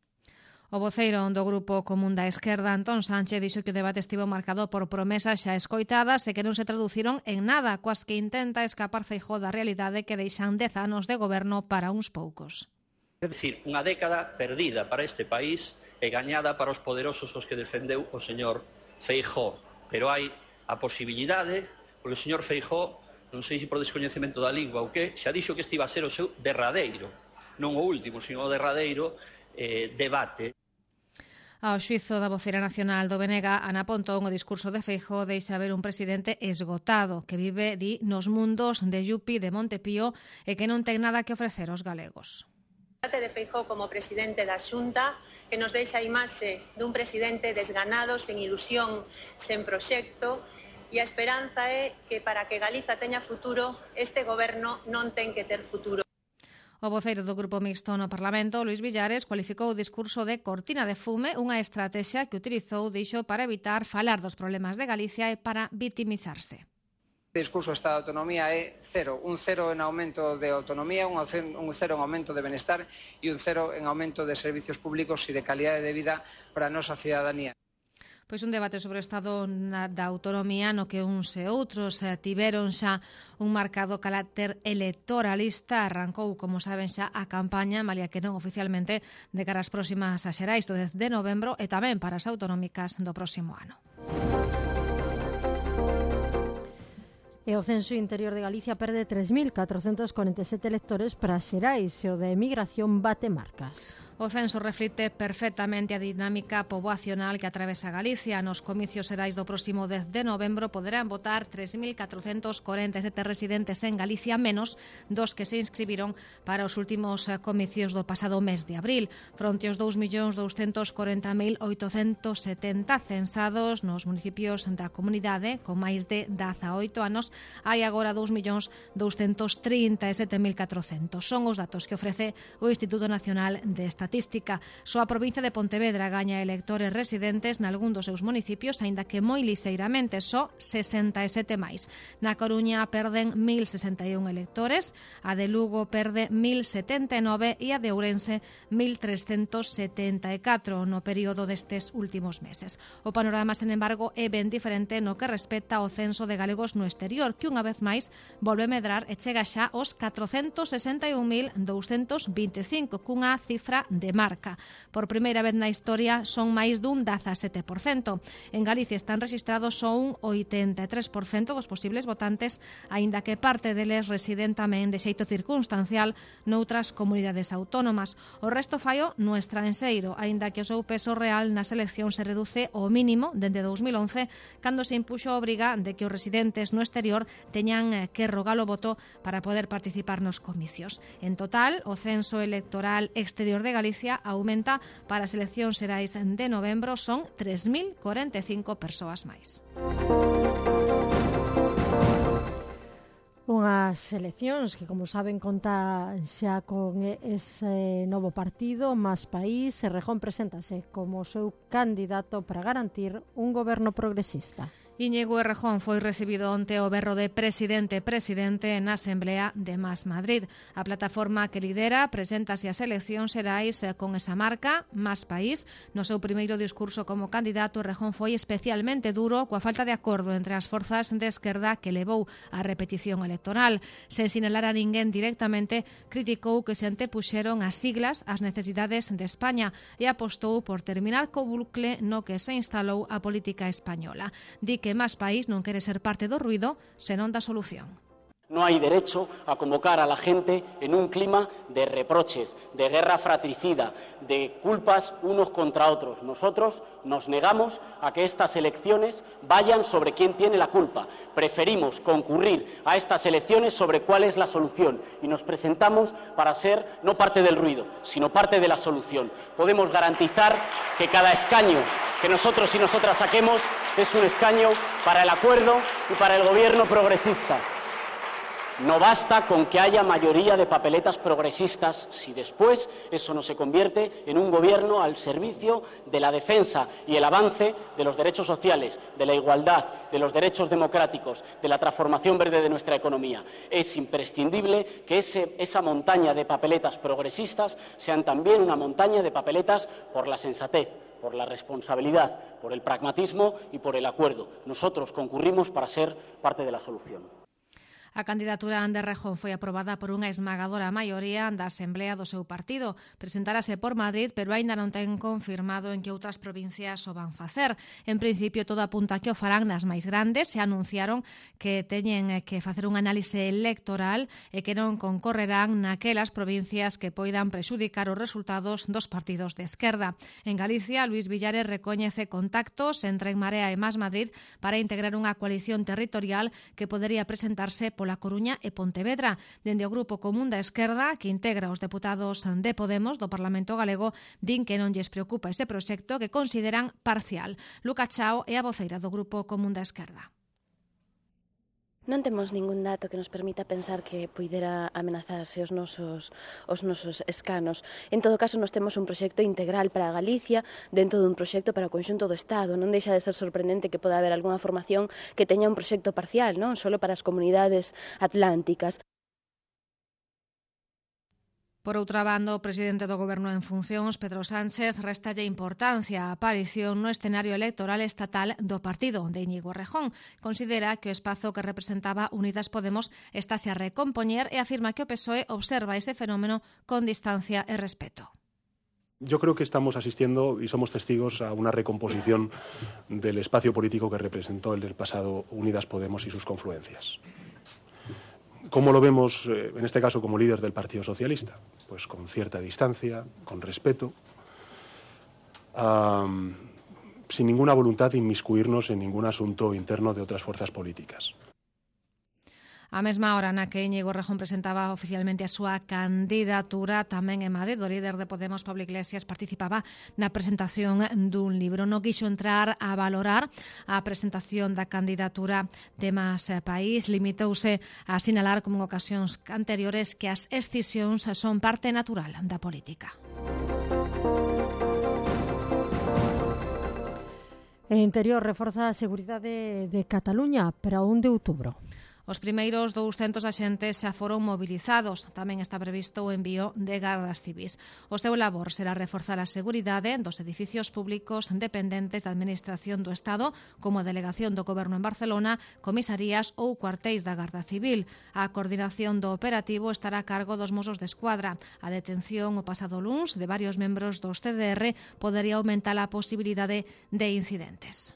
O voceiro do Grupo Común da Esquerda, Antón Sánchez, dixo que o debate estivo marcado por promesas xa escoitadas e que non se traduciron en nada, coas que intenta escapar Feijóo da realidade que deixan 10 anos de goberno para uns poucos. É dicir, unha década perdida para este país e gañada para os poderosos os que defendeu o señor Feijóo. Pero hai a posibilidade, porque o señor Feijóo, non sei se por descoñecemento da lingua ou que, xa dixo que este iba a ser o seu derradeiro, non o último, sino o derradeiro debate. Ao xuízo da voceira nacional do BNG, Ana Pontón, o discurso de Feijóo deixa ver un presidente esgotado, que vive, di, nos mundos de Yupi, de Montepío, e que non ten nada que ofrecer aos galegos. de Feijóo como presidente da Xunta, que nos deixa a imaxe dun presidente desganado, sen ilusión, sen proxecto, e a esperanza é que para que Galiza teña futuro, este goberno non ten que ter futuro. O voceiro do Grupo Mixto no Parlamento, Luís Villares, cualificou o discurso de cortina de fume, unha estrategia que utilizou, dixo, para evitar falar dos problemas de Galicia e para vitimizarse. O discurso do Estado de Autonomía é cero, un cero en aumento de autonomía, un cero en aumento de benestar e un cero en aumento de servicios públicos e de calidade de vida para a nosa cidadanía. Pois un debate sobre o estado da autonomía no que uns e outros tiveron xa un marcado carácter electoralista. Arrancou, como saben xa, a campaña, malia que non oficialmente, de cara ás próximas a xerais do 10 de novembro e tamén para as autonómicas do próximo ano. E o Censo Interior de Galicia perde 3.447 electores para as xerais e o de emigración bate marcas. O censo reflite perfectamente a dinámica poboacional que atravesa Galicia. Nos comicios xerais do próximo 10 de novembro poderán votar 3.447 residentes en Galicia, menos dos que se inscribiron para os últimos comicios do pasado mes de abril. Fronte aos 2.240.870 censados nos municipios da comunidade con máis de 18 anos, hai agora 2.237.400. Son os datos que ofrece o Instituto Nacional de Estatística. Só a provincia de Pontevedra gaña electores residentes nalgún dos seus municipios, aínda que moi liseiramente, só 67 máis. Na Coruña perden 1.061 electores, a de Lugo perde 1.079 e a de Ourense 1.374 no período destes últimos meses. O panorama, sen embargo, é ben diferente no que respecta ao censo de galegos no exterior, que unha vez máis volve medrar e chega xa aos 461.225, cunha cifra de marca. Por primeira vez na historia son máis dun 17%. En Galicia están registrados só un 83% dos posibles votantes, aínda que parte deles residen tamén de xeito circunstancial noutras comunidades autónomas. O resto faio no estranxeiro, aínda que o seu peso real nas eleccións se reduce ao mínimo dende 2011, cando se impuxo a obriga de que os residentes no exterior teñan que rogar o voto para poder participar nos comicios. En total, o censo electoral exterior de Galicia aumenta para as eleccións xerais de novembro, son 3.045 persoas máis. Unhas eleccións que, como saben, conta xa con ese novo partido, Más País, e Errejón preséntase como o seu candidato para garantir un goberno progresista. Íñigo Errejón foi recibido onte o berro de presidente na Asamblea de Más Madrid. A plataforma que lidera preséntase ás eleccións xerais con esa marca, Más País. No seu primeiro discurso como candidato, Errejón foi especialmente duro coa falta de acordo entre as forzas de esquerda que levou á repetición electoral. Sen sinalar a ninguén directamente, criticou que se antepuxeron as siglas ás necesidades de España e apostou por terminar co bucle no que se instalou a política española. Di que Más País non quere ser parte do ruido, senón da solución. No hay derecho a convocar a la gente en un clima de reproches, de guerra fratricida, de culpas unos contra otros. Nosotros nos negamos a que estas elecciones vayan sobre quién tiene la culpa. Preferimos concurrir a estas elecciones sobre cuál es la solución y nos presentamos para ser no parte del ruido, sino parte de la solución. Podemos garantizar que cada escaño que nosotros y nosotras saquemos es un escaño para el acuerdo y para el gobierno progresista. No basta con que haya mayoría de papeletas progresistas si después eso no se convierte en un gobierno al servicio de la defensa y el avance de los derechos sociales, de la igualdad, de los derechos democráticos, de la transformación verde de nuestra economía. Es imprescindible que esa montaña de papeletas progresistas sean también una montaña de papeletas por la sensatez, por la responsabilidad, por el pragmatismo y por el acuerdo. Nosotros concurrimos para ser parte de la solución. A candidatura de Errejón foi aprobada por unha esmagadora maioría da Asamblea do seu partido. Presentarase por Madrid, pero aínda non ten confirmado en que outras provincias o van facer. En principio, todo apunta a que o farán nas máis grandes. Se anunciaron que teñen que facer un análise electoral e que non concorrerán naquelas provincias que poidan prexudicar os resultados dos partidos de esquerda. En Galicia, Luís Villares recoñece contactos entre En Marea e Más Madrid para integrar unha coalición territorial que podería presentarse pola Coruña e Pontevedra. Dende o Grupo Común da Esquerda, que integra os deputados de Podemos do Parlamento Galego, din que non lles preocupa ese proxecto que consideran parcial. Luca Chao é a voceira do Grupo Común da Esquerda. Non temos ningún dato que nos permita pensar que puidera amenazarse os nosos escanos. En todo caso, nos temos un proxecto integral para Galicia dentro dun proxecto para o conxunto do Estado. Non deixa de ser sorprendente que poda haber algunha formación que teña un proxecto parcial, non só para as comunidades atlánticas. Por outra banda, o presidente do Goberno en funcións, Pedro Sánchez, restalle importancia á aparición no escenario electoral estatal do partido de Íñigo Errejón. Considera que o espazo que representaba Unidas Podemos estáse a recompoñer e afirma que o PSOE observa ese fenómeno con distancia e respeto. Yo creo que estamos asistiendo y somos testigos a una recomposición del espacio político que representó el pasado Unidas Podemos y sus confluencias. ¿Cómo lo vemos, en este caso, como líder del Partido Socialista? Pues con cierta distancia, con respeto, sin ninguna voluntad de inmiscuirnos en ningún asunto interno de otras fuerzas políticas. A mesma hora na que Íñigo Errejón presentaba oficialmente a súa candidatura, tamén en Madrid, o líder de Podemos, Pablo Iglesias, participaba na presentación dun libro. Non quixo entrar a valorar a presentación da candidatura de Más País, limitouse a sinalar, como en ocasións anteriores, que as escisións son parte natural da política. El Interior reforza a seguridade de Cataluña para o 1 de outubro. Os primeiros 200 axentes xa foron mobilizados. Tamén está previsto o envío de gardas civís. O seu labor será reforzar a seguridade dos edificios públicos dependentes da Administración do Estado, como a Delegación do Goberno en Barcelona, comisarías ou cuartéis da Garda Civil. A coordinación do operativo estará a cargo dos Mossos de Escuadra. A detención o pasado luns de varios membros dos CDR podería aumentar a posibilidade de incidentes.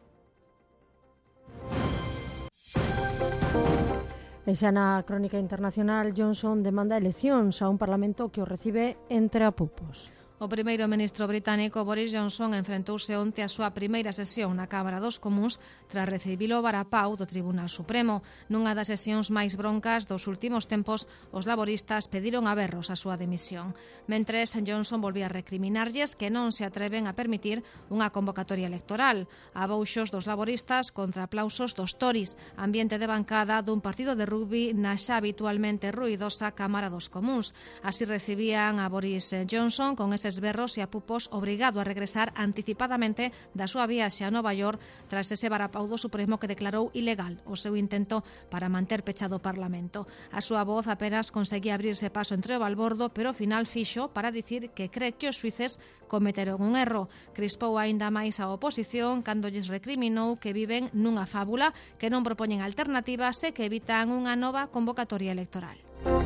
E xa na crónica internacional, Johnson demanda eleccións a un parlamento que o recibe entre apupos. O primeiro ministro británico Boris Johnson enfrentouse onte a súa primeira sesión na Cámara dos Comuns tras recibilo varapau do Tribunal Supremo. Nunha das sesións máis broncas dos últimos tempos, os laboristas pediron a berros a súa dimisión. Mentres, Johnson volvía a recriminarlles que non se atreven a permitir unha convocatoria electoral. Abouxos dos laboristas contra aplausos dos Tories, ambiente de bancada dun partido de rugby na xa habitualmente ruidosa Cámara dos Comuns. Así recibían a Boris Johnson con eses berros e apupos, obrigado a regresar anticipadamente da súa viaxe a Nova York tras ese varapau do Supremo que declarou ilegal o seu intento para manter pechado o Parlamento. A súa voz apenas conseguía abrirse paso entre o balbordo, pero ao final fixo para dicir que cree que os xuíces cometeron un erro. Crispou aínda máis a oposición cando lles recriminou que viven nunha fábula, que non propoñen alternativas e que evitan unha nova convocatoria electoral.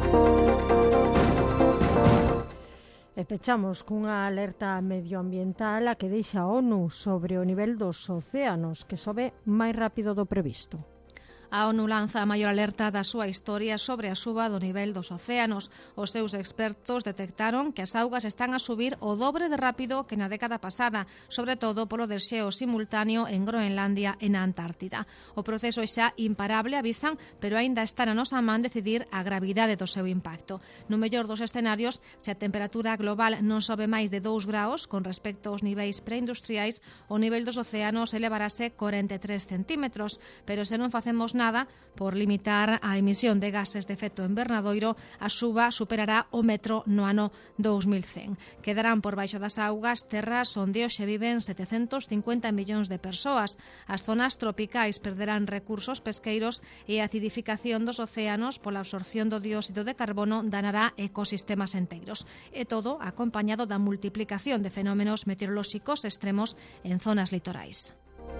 E pechamos cunha alerta medioambiental a que deixa a ONU sobre o nivel dos océanos, que sobe máis rápido do previsto. A ONU lanza a maior alerta da súa historia sobre a suba do nivel dos océanos. Os seus expertos detectaron que as augas están a subir o dobre de rápido que na década pasada, sobre todo polo desxeo simultáneo en Groenlandia e na Antártida. O proceso é xa imparable, avisan, pero aínda está na nosa man decidir a gravidade do seu impacto. No mellor dos escenarios, se a temperatura global non sobe máis de 2 graus con respecto aos niveis preindustriais, o nivel dos océanos elevarase 43 centímetros, pero se non facemos nada por limitar a emisión de gases de efecto invernadoiro, a suba superará o metro no ano 2100. Quedarán por baixo das augas terras onde hoxe viven 750 millóns de persoas. As zonas tropicais perderán recursos pesqueiros e a acidificación dos océanos pola absorción do dióxido de carbono danará ecosistemas enteiros. E todo acompañado da multiplicación de fenómenos meteorolóxicos extremos en zonas litorais.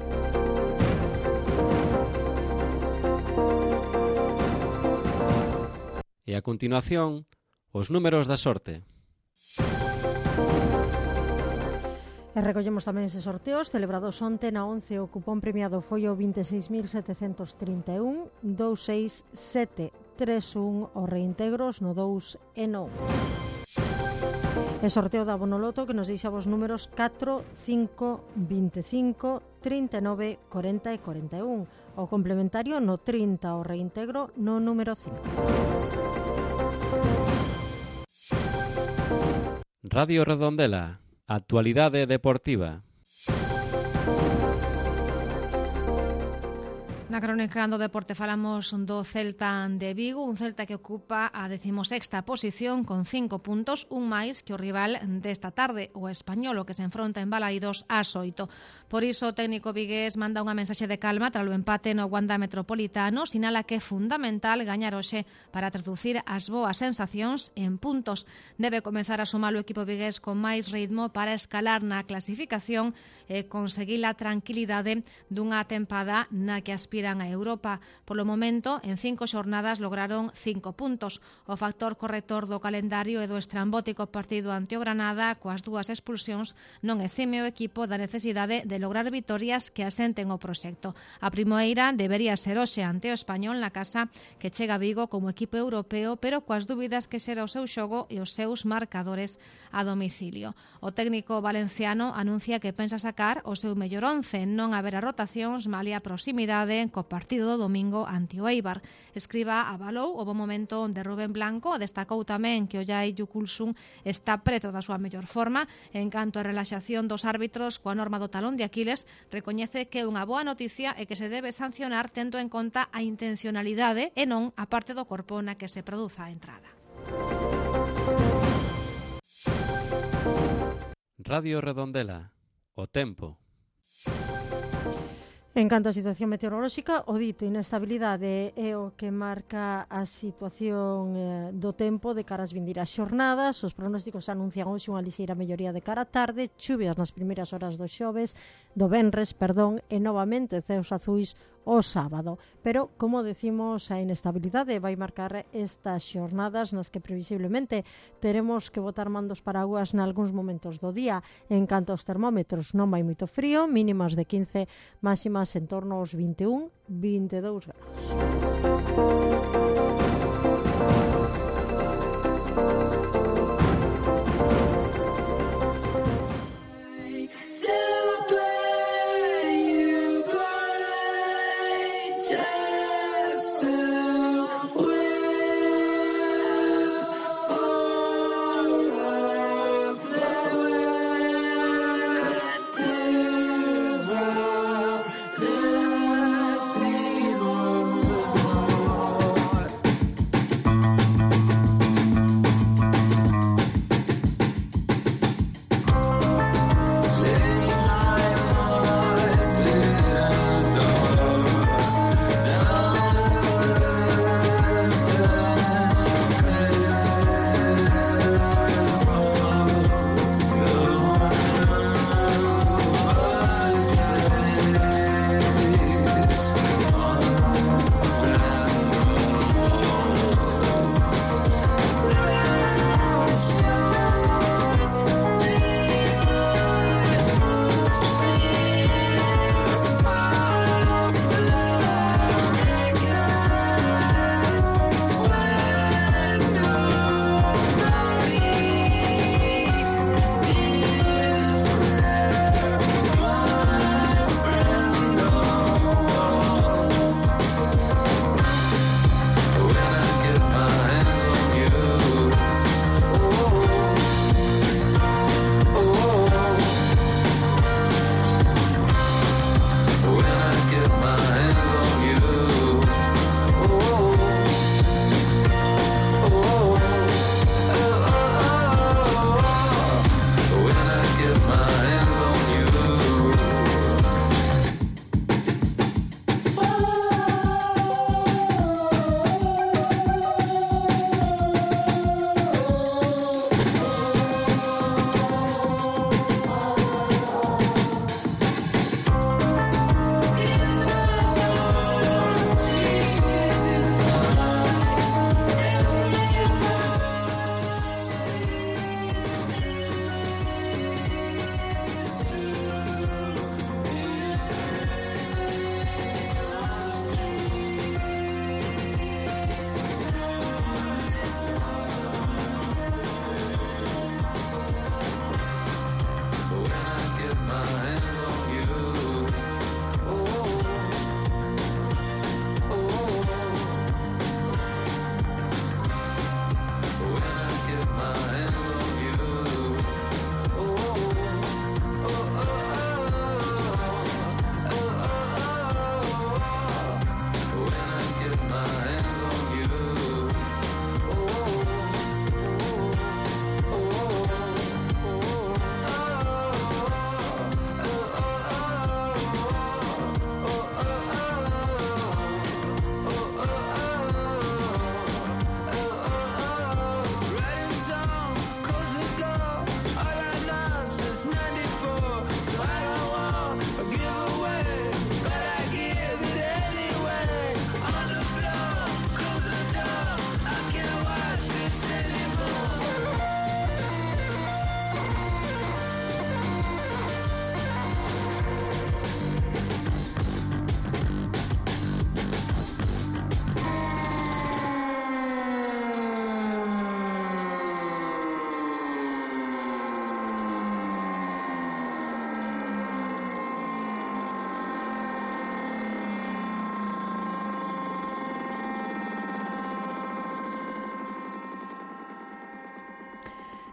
E a continuación, os números da sorte. E recollemos tamén eses sorteos celebrados onte na 11. O cupón premiado foi o 26.731 26731, os reintegros no 2 e 9. E sorteo da Bonoloto que nos deixa os números 4, 5, 25, 39, 40 e 41. o complementario no 30 o reintegro no número 5. Radio Redondela, actualidade deportiva. Na crónica do deporte falamos do Celta de Vigo, un Celta que ocupa a 16ª posición con 5 puntos, un máis que o rival desta tarde, o Español, que se enfronta en Balaídos ás 8. Por iso o técnico vigués manda unha mensaxe de calma tras o empate no Wanda Metropolitano, sinala que é fundamental gañar hoxe para traducir as boas sensacións en puntos. Debe comezar a sumar o equipo vigués con máis ritmo para escalar na clasificación e conseguir a tranquilidade dunha tempada na que aspiran a Europa. Polo momento, en 5 xornadas lograron 5 puntos. O factor corrector do calendario e do estrambótico partido ante o Granada coas 2 expulsións non exime o equipo da necesidade de lograr vitorias que asenten o proxecto. A primeira debería ser hoxe ante o Español na casa, que chega a Vigo como equipo europeo, pero coas dúbidas que será o seu xogo e os seus marcadores a domicilio. O técnico valenciano anuncia que pensa sacar o seu mellor 11, non haberá rotacións, malia a proximidade co partido do domingo ante o Eibar. Escriba avalou o bo momento de Rubén Blanco, destacou tamén que o Jai Yukulsun está preto da súa mellor forma. En canto a relaxación dos árbitros coa norma do talón de Aquiles, recoñece que é unha boa noticia e que se debe sancionar tendo en conta a intencionalidade e non a parte do corpo na que se produza a entrada. Radio Redondela, o tempo. En canto á situación meteorolóxica, o dito inestabilidade é o que marca a situación do tempo de cara ás vindeiras xornadas. Os pronósticos anuncian hoxe unha lixeira melloría de cara á tarde, chuvias nas primeiras horas do venres, e novamente ceos azuis o sábado. Pero, como decimos, a inestabilidade vai marcar estas xornadas nas que previsiblemente teremos que botar mandos paraguas nalgúns momentos do día. En canto aos termómetros, non vai moito frío, mínimas de 15, máximas en torno aos 21, 22 grados.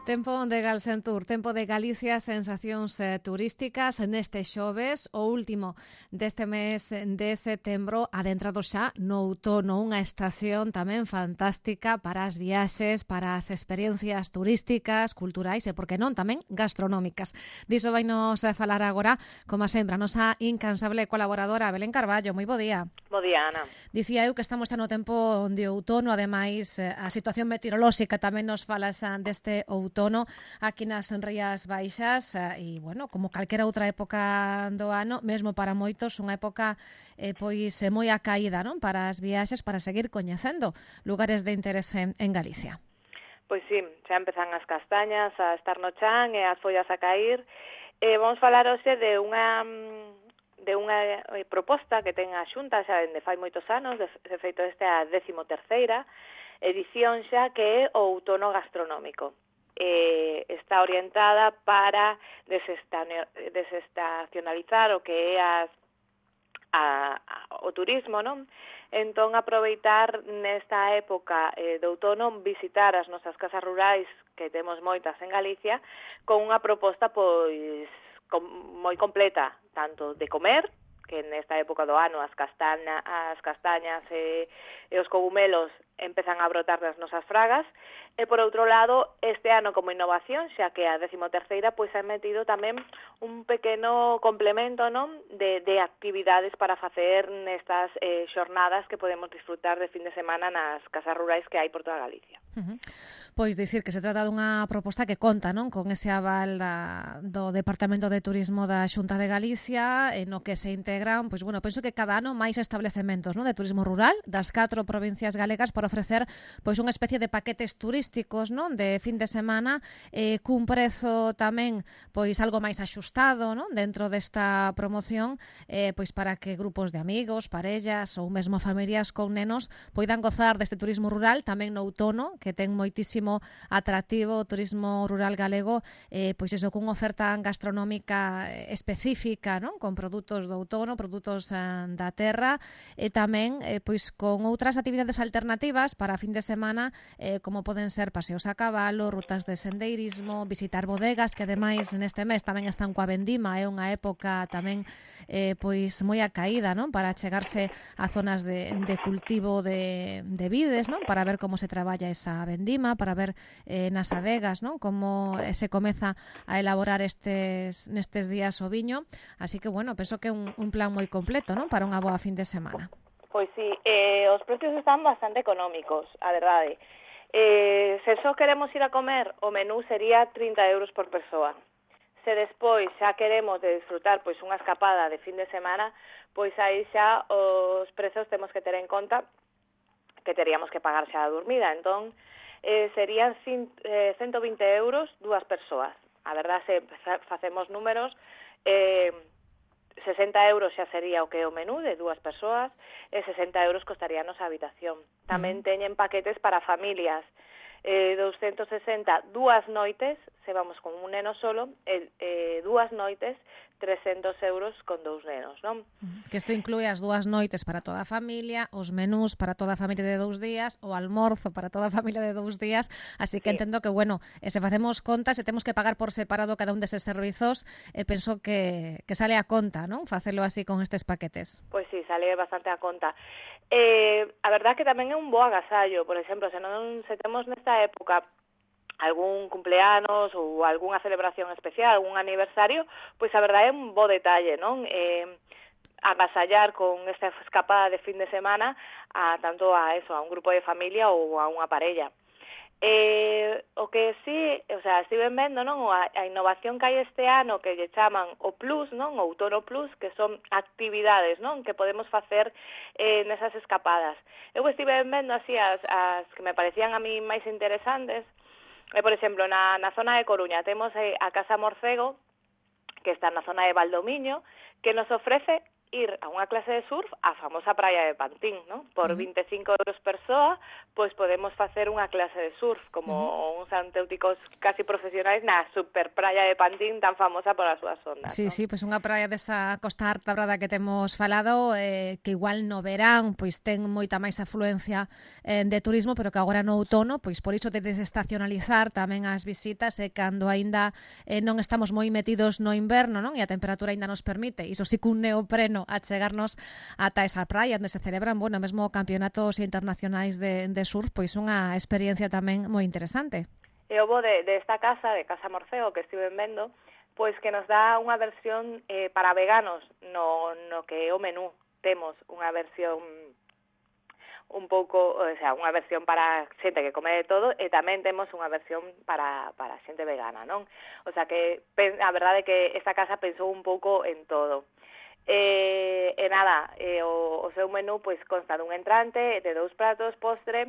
Tempo de Galsentur, tempo de Galicia, sensacións turísticas neste xoves, o último deste mes de setembro, adentrado xa no outono, unha estación tamén fantástica para as viaxes, para as experiencias turísticas, culturais e, por que non, tamén gastronómicas. Diso vai nos falar agora, como sempre, a nosa incansable colaboradora Belén Carballo. Moi bo día. Bo día, Ana. Dicía eu que estamos xa no tempo de outono, ademais a situación meteorolóxica tamén nos fala deste outono aquí nas Rías Baixas e, bueno, como calquera outra época do ano, mesmo para moitos, unha época pois moi acaída, non? Para as viaxes, para seguir coñecendo lugares de interese en Galicia. Pois sí, xa empezan as castañas a estar no chan e as follas a cair. Vamos falar hoxe de unha proposta que ten a Xunta xa dende fai moitos anos, de feito esta é a 13ª edición xa, que é o outono gastronómico. Está orientada para desestacionalizar o que é o turismo, non? Entón, aproveitar nesta época de outono, visitar as nosas casas rurais, que temos moitas en Galicia, con unha proposta pois moi completa, tanto de comer, que nesta época do ano as castañas e os cogumelos empezan a brotar das nosas fragas, e por outro lado, este ano como innovación, xa que a 13ª, pois ha metido tamén un pequeno complemento, non, de actividades para facer nestas xornadas que podemos disfrutar de fin de semana nas casas rurais que hai por toda Galicia. Pois dicir que se trata dunha proposta que conta, non, con ese aval do Departamento de Turismo da Xunta de Galicia, no que se integran, pois bueno, penso que cada ano máis establecementos, non, de turismo rural das 4 provincias galegas para ofrecer pois unha especie de paquetes turísticos, non, de fin de semana, cun prezo tamén pois algo máis axustado, non, dentro desta promoción, pois para que grupos de amigos, parellas ou mesmo familias con nenos poidan gozar deste turismo rural tamén no outono, que ten moitísimo atractivo o turismo rural galego, pois eso, cunha oferta gastronómica específica, non, con produtos do outono, produtos da terra, e tamén pois con outras actividades alternativas para fin de semana, como poden ser paseos a cabalo, rutas de sendeirismo, visitar bodegas, que ademais neste mes tamén están coa vendima, é unha época tamén pois moi acaída, non, para chegarse a zonas de cultivo de vides, non, para ver como se traballa esa vendima, para ver nas adegas, non, como se comeza a elaborar nestes días o viño. Así que, bueno, penso que é un plan moi completo, non, para unha boa fin de semana. Pois sí, os precios están bastante económicos, a verdade. Se só queremos ir a comer, o menú sería 30 euros por persoa. Se despois xa queremos de disfrutar pois unha escapada de fin de semana, pois aí xa os prezos temos que ter en conta que teríamos que pagar xa a dormida. Entón, serían 120 euros dúas persoas. A verdad, se facemos números, 60 euros xa sería o que é o menú de dúas persoas e 60 euros costaríanos a habitación. Tamén teñen paquetes para familias, 260 dúas noites, se vamos con un neno solo, dúas noites, 300 euros con dous nenos, non? Que isto inclúe as dúas noites para toda a familia, os menús para toda a familia de 2 días, o almorzo para toda a familia de 2 días, así que entendo que, bueno, se facemos contas e temos que pagar por separado cada un deses servizos, penso que sale a conta, non? Facelo así con estes paquetes. Pois sí, sale bastante a conta. A verdad que tamén é un bo agasallo, por exemplo, se temos nesta época algún cumpleanos ou algunha celebración especial, algún aniversario, pois a verdade é un bo detalle, non? Agasallar con esta escapada de fin de semana tanto a un grupo de familia ou a unha parella. O que sí, o sea, estiven vendo, non, a innovación que hai este ano que lle chaman o Plus, non, o Outono Plus, que son actividades, non, que podemos facer nesas escapadas. Eu estiven vendo así as que me parecían a mí máis interesantes. Por exemplo, na zona de Coruña temos a Casa Morcego, que está na zona de Valdomiño, que nos ofrece ir a unha clase de surf á famosa praia de Pantín, ¿no? Por 25 euros persoa, pois podemos facer unha clase de surf como uns auténticos casi profesionais na super praia de Pantín tan famosa polas súas ondas. Sí, ¿no? sí, pois unha praia desa Costa Harta Brava que temos falado, que igual no verán pois ten moita máis afluencia de turismo, pero que agora no outono, pois por iso de desestacionalizar tamén as visitas e cando aínda non estamos moi metidos no inverno, non? E a temperatura aínda nos permite, iso sí que un neopreno a chegarnos ata esa praia onde se celebran, bueno, mesmo campeonatos internacionais de surf, pois unha experiencia tamén moi interesante. E o bo de esta casa, de Casa Morceo, que estive vendo, pois que nos dá unha versión para veganos no que é o menú. Temos unha versión un pouco, o sea, unha versión para xente que come de todo e tamén temos unha versión para xente vegana, non? O sea que a verdade é que esta casa pensou un pouco en todo. E nada, o seu menú pois consta dun entrante, de 2 pratos, postre,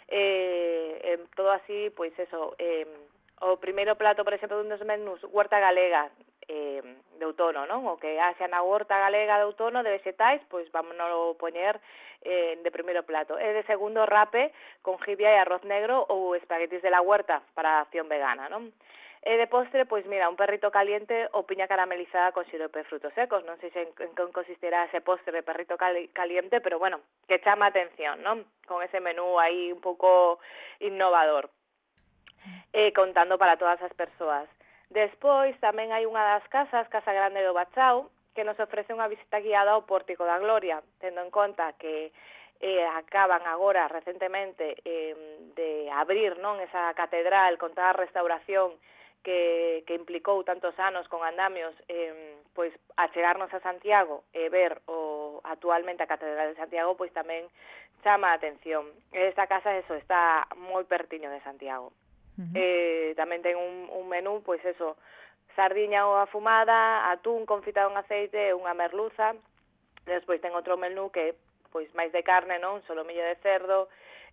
todo así, pois eso, o primeiro plato, por exemplo, dun dos menús, huerta galega de outono, non? O que haxa na huerta galega de outono de vegetais, pois vámonos poñer de primeiro plato. E de segundo, rape con jibia e arroz negro ou espaguetis de la huerta para acción vegana, non? E de postre, pois mira, un perrito caliente ou piña caramelizada con sirope de frutos secos. Non sei en que consistirá ese postre de perrito caliente, pero bueno, que chama atención, non? Con ese menú aí un pouco innovador. Contando para todas as persoas. Despois tamén hai unha das casas, Casa Grande do Bachao, que nos ofrece unha visita guiada ao Pórtico da Gloria, tendo en conta que acaban agora recentemente de abrir, non, esa catedral con toda a restauración que implicou tantos anos con andamios, pois a chegarnos a Santiago e ver actualmente a Catedral de Santiago, pois tamén chama a atención. Esta casa está moi pertiño de Santiago. Tamén ten un menú, pois eso, sardiña ou afumada, atún confitado en aceite e unha merluza. Despois ten outro menú que pois máis de carne, non? Solomillo de cerdo,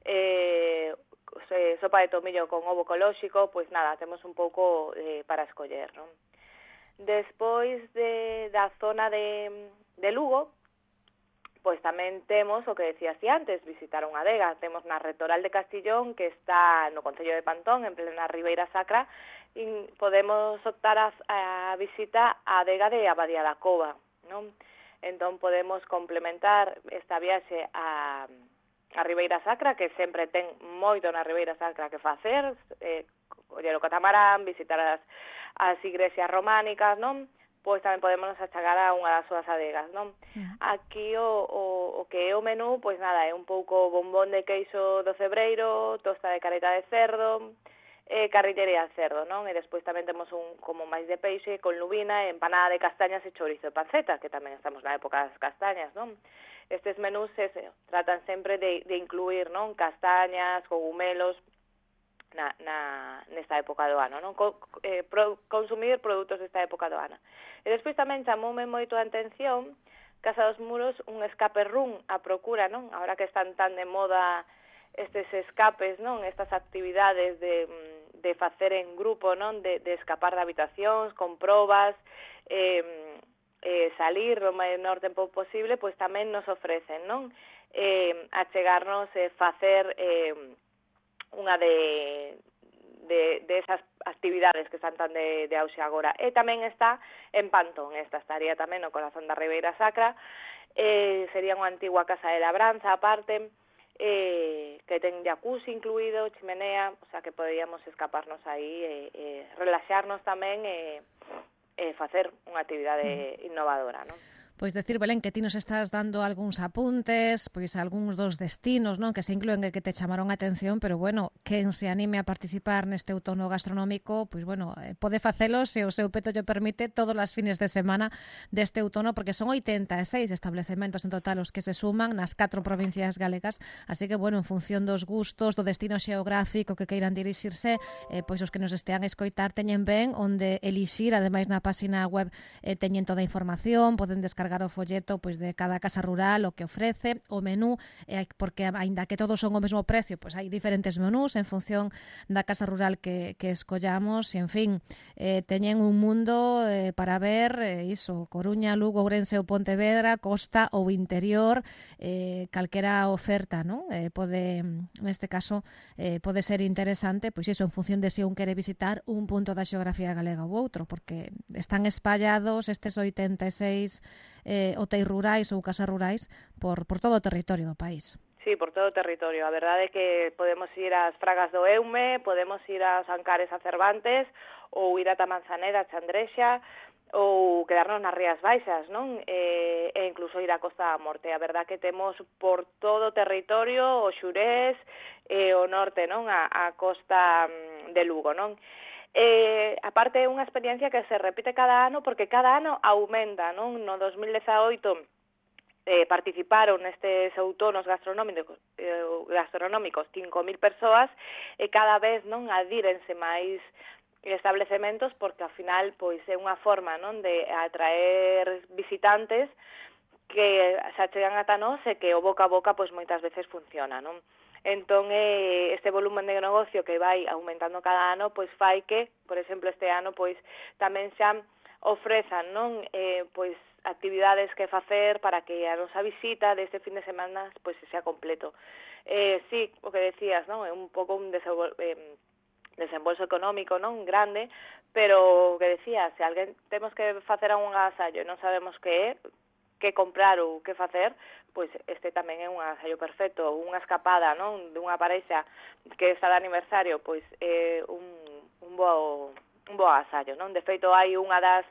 sopa de tomillo con ovo ecolóxico, pois nada, temos un pouco para escoller, non? Despois da zona de Lugo, pois tamén temos o que decías antes, visitar unha adega. Temos na Retoral de Castillón, que está no concello de Pantón, en plena Ribeira Sacra, e podemos optar a visita á adega de Abadía da Cova, non? Entón podemos complementar esta viaxe a Ribeira Sacra, que sempre ten moito na Ribeira Sacra que facer, coller o catamarán, visitar as igrexas románicas, non? Pois tamén podemos achegar a unha das súas adegas, non? Aquí o que é o menú, pois nada, é un pouco bombón de queixo do cebreiro, tosta de careta de cerdo, carrillería de cerdo, non? E despois tamén temos un como máis de peixe con lubina, empanada de castañas e chorizo de panceta, que tamén estamos na época das castañas, non? Estes menús tratan sempre de incluir, non? Castañas, cogumelos, nesta época do ano, non? Consumir produtos desta época do ano. E despois tamén chamoume moito a atención Casa dos Muros, un escape room a procura, non? Ahora que están tan de moda estes escapes, non? Estas actividades de facer en grupo, non? De escapar de habitacións, con probas, salir o menor tempo posible, pois tamén nos ofrecen, non? Achegarnos facer unha de esas actividades que están tan de auxe agora. E tamén está en Pantón, estaría tamén no corazón da Ribeira Sacra, sería unha antigua casa de labranza aparte, que ten jacuzzi incluído, chimenea, o sea que poderíamos escaparnos aí e relaxarnos tamén e facer unha actividade innovadora, non? Pois decir, Belén, que ti nos estás dando algúns apuntes, pois algúns dos destinos, non, que se inclúen e que te chamaron a atención, pero bueno, quen se anime a participar neste outono gastronómico, pois bueno, pode facelo se o seu peto lle permite todos os fines de semana deste outono, porque son 86 establecementos en total os que se suman nas 4 provincias galegas, así que bueno, en función dos gustos, do destino xeográfico que queiran dirixirse, pois os que nos estean a escoitar teñen ben onde elixir, ademais na página web teñen toda a información, poden descargar descargar o folleto pois de cada casa rural, o que ofrece, o menú, porque aínda que todos son o mesmo precio, pois hai diferentes menús en función da casa rural que escollamos, e en fin, teñen un mundo para ver iso, Coruña, Lugo, Ourense ou Pontevedra, costa ou interior, calquera oferta, non? Pode, neste caso, pode ser interesante, pois iso, en función de se un quere visitar un punto da xeografía galega ou outro, porque están espallados estes 86 hotéis rurais ou casas rurais por todo o territorio do país. Sí, por todo o territorio. A verdade é que podemos ir ás Fragas do Eume, podemos ir ás Ancares a Cervantes, ou ir ata Manzaneda, a Chandrexa, ou quedarnos nas Rías Baixas, non? E incluso ir á Costa da Morte. A verdade que temos por todo o territorio, o Xurés, o norte, non? A costa de Lugo, non? Aparte é unha experiencia que se repite cada ano, porque cada ano aumenta, non? No 2018 participaron nestes outonos gastronómicos 5.000 persoas e cada vez non adírense máis establecementos, porque ao final pois é unha forma, non, de atraer visitantes que se achegan ata nós e que o boca a boca pois moitas veces funciona, non? Entón, este volumen de negocio que vai aumentando cada ano, pois fai que, por exemplo, este ano pois tamén xa ofrezan, non, pois actividades que facer para que a nosa visita deste fin de semana pois sea completo. Sí, o que decías, non, é un pouco un desembolso económico, non, grande, pero o que decías, se alguén temos que facer un agasallo e non sabemos que comprar ou que facer, pois este tamén é un agasallo perfecto, unha escapada, non, dunha parexa que está de aniversario, pois un bo agasallo, non? De feito, hai unha das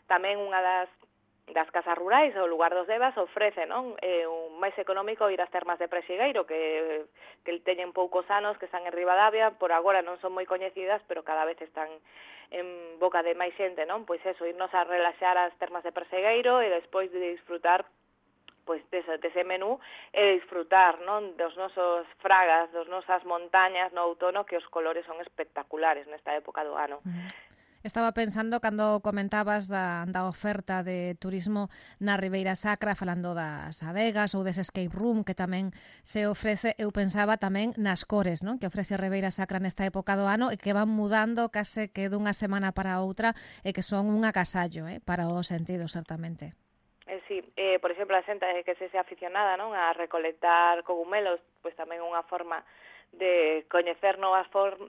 casas rurais, o lugar dos Devas, ofrece, non, un máis económico ir ás termas de Prexigueiro, que teñen poucos anos, que están en Ribadavia, por agora non son moi coñecidas, pero cada vez están en boca de máis xente, non? Pois eso, irnos a relaxar ás termas de Prexigueiro e despois de disfrutar pois dese menú e disfrutar, non, dos nosos fragas, dos nosas montañas no outono, que os colores son espectaculares nesta época do ano. Estaba pensando, cando comentabas da oferta de turismo na Ribeira Sacra, falando das adegas ou dese escape room que tamén se ofrece, eu pensaba tamén nas cores, non, que ofrece a Ribeira Sacra nesta época do ano e que van mudando case que dunha semana para outra e que son un agasallo, para os sentidos, certamente. Sí, por exemplo, a xente que se aficionada, non, a recolectar cogumelos, pois tamén unha forma de coñecer novas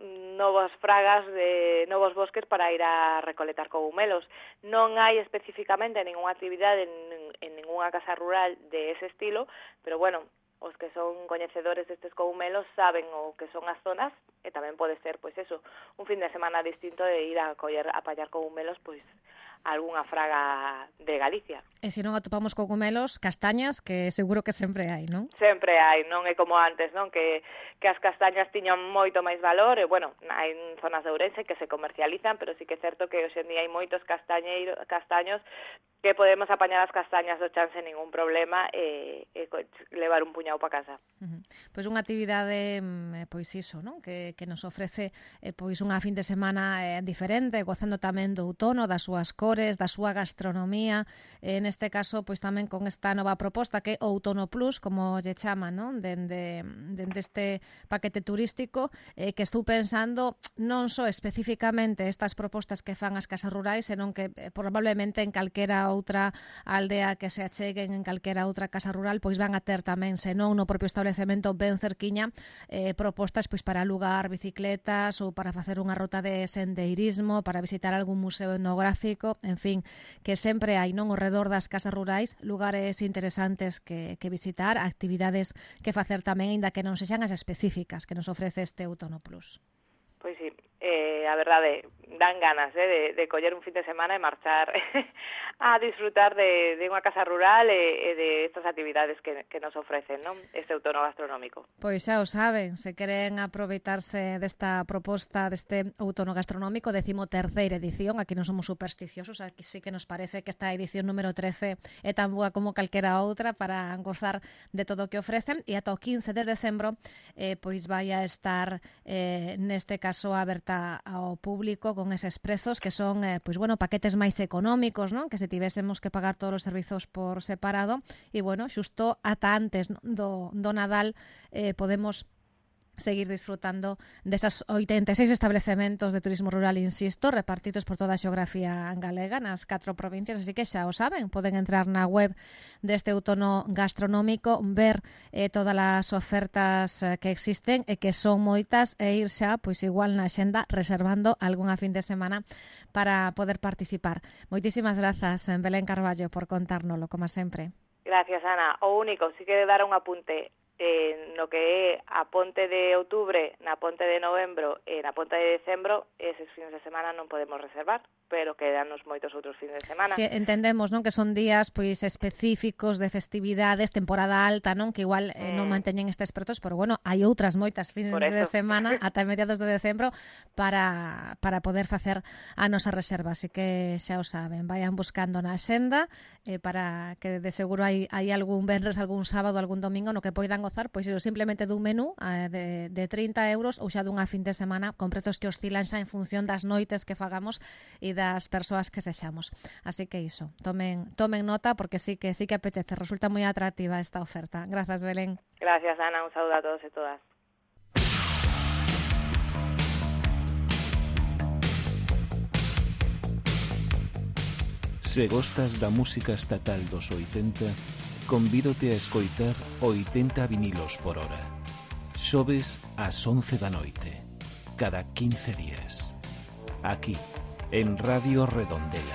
fragas, de novos bosques para ir a recolectar cogumelos. Non hai especificamente ninguna actividade en ninguna casa rural de ese estilo, pero bueno, os que son coñecedores destes cogumelos saben o que son as zonas e tamén pode ser, pois eso, un fin de semana distinto de ir a pallar cogumelos, pois algunha fraga de Galicia. E se non atopamos cogumelos, castañas, que seguro que sempre hai, non? Sempre hai, non é como antes, non? Que as castañas tiñan moito máis valor, e, bueno, hai zonas de Ourense que se comercializan, pero sí que é certo que hoxe en día hai moitos castaños que podemos apañar as castañas do chan sen ningún problema e levar un puñado para casa. Pois unha actividade, pois iso, non? Que nos ofrece pois unha fin de semana diferente, gozando tamén do outono, das súas cores, da súa gastronomía, neste caso, pois tamén con esta nova proposta que é Outono Plus, como lle chaman, non? Dende este paquete turístico, que estou pensando non só especificamente estas propostas que fan as casas rurais, senón que probablemente en calquera outra aldea que se acheguen, en calquera outra casa rural, pois van a ter tamén, senón no propio establecemento ben cerquiña, propostas pois para alugar bicicletas ou para facer unha ruta de sendeirismo, para visitar algún museo etnográfico, en fin, que sempre hai, non, ao redor das casas rurais, lugares interesantes que visitar, actividades que facer tamén, aínda que non sexan as específicas que nos ofrece este Outono Plus. Pois sí, a verdade, dan ganas de coller un fin de semana e marchar a disfrutar de unha casa rural e de estas actividades que nos ofrecen, non? Este outono gastronómico. Pois xa o saben, se queren aproveitarse desta proposta deste outono gastronómico, 13ª edición, aquí non somos supersticiosos, aquí sí que nos parece que esta edición número 13 é tan boa como calquera outra para gozar de todo o que ofrecen, e ata o 15 de decembro pois vai a estar neste caso aberta ao público con eses prezos que son, paquetes máis económicos, non? Que se tivésemos que pagar todos os servizos por separado e, xusto ata antes do Nadal podemos seguir disfrutando desas 86 establecementos de turismo rural, insisto, repartidos por toda a xeografía galega nas 4 provincias, así que xa o saben, poden entrar na web deste outono gastronómico, ver todas as ofertas que existen e que son moitas e ir xa, pois igual na xenda, reservando algunha fin de semana para poder participar. Moitísimas grazas, Belén Carballo, por contárnoslo, como sempre. Gracias, Ana. O único, si quere dar un apunte, no que é a ponte de outubro, na ponte de novembro e na ponte de decembro, eses fins de semana non podemos reservar, pero quedanos moitos outros fins de semana. Si, entendemos, non, que son días pois específicos de festividades, temporada alta, non, que igual non manteñen estes prezos, pero hai outras moitas fins de semana ata mediados de decembro para poder facer a nosa reserva, así que xa o saben, vayan buscando na xenda para que de seguro hai algún venres, algún sábado, algún domingo no que poidan gozar, pois simplemente dun menú de 30 euros ou xa dunha fin de semana con prezos que oscilan xa en función das noites que fagamos e das persoas que sexamos. Así que iso, tomen nota porque sí que apetece, resulta moi atractiva esta oferta. Grazas, Belén. Gracias, Ana, un saúdo a todos e todas. Se gostas da música estatal dos 80, convídote a escoitar 80 vinilos por hora. Xoves ás 11 da noite, cada 15 días. Aquí, en Radio Redondela.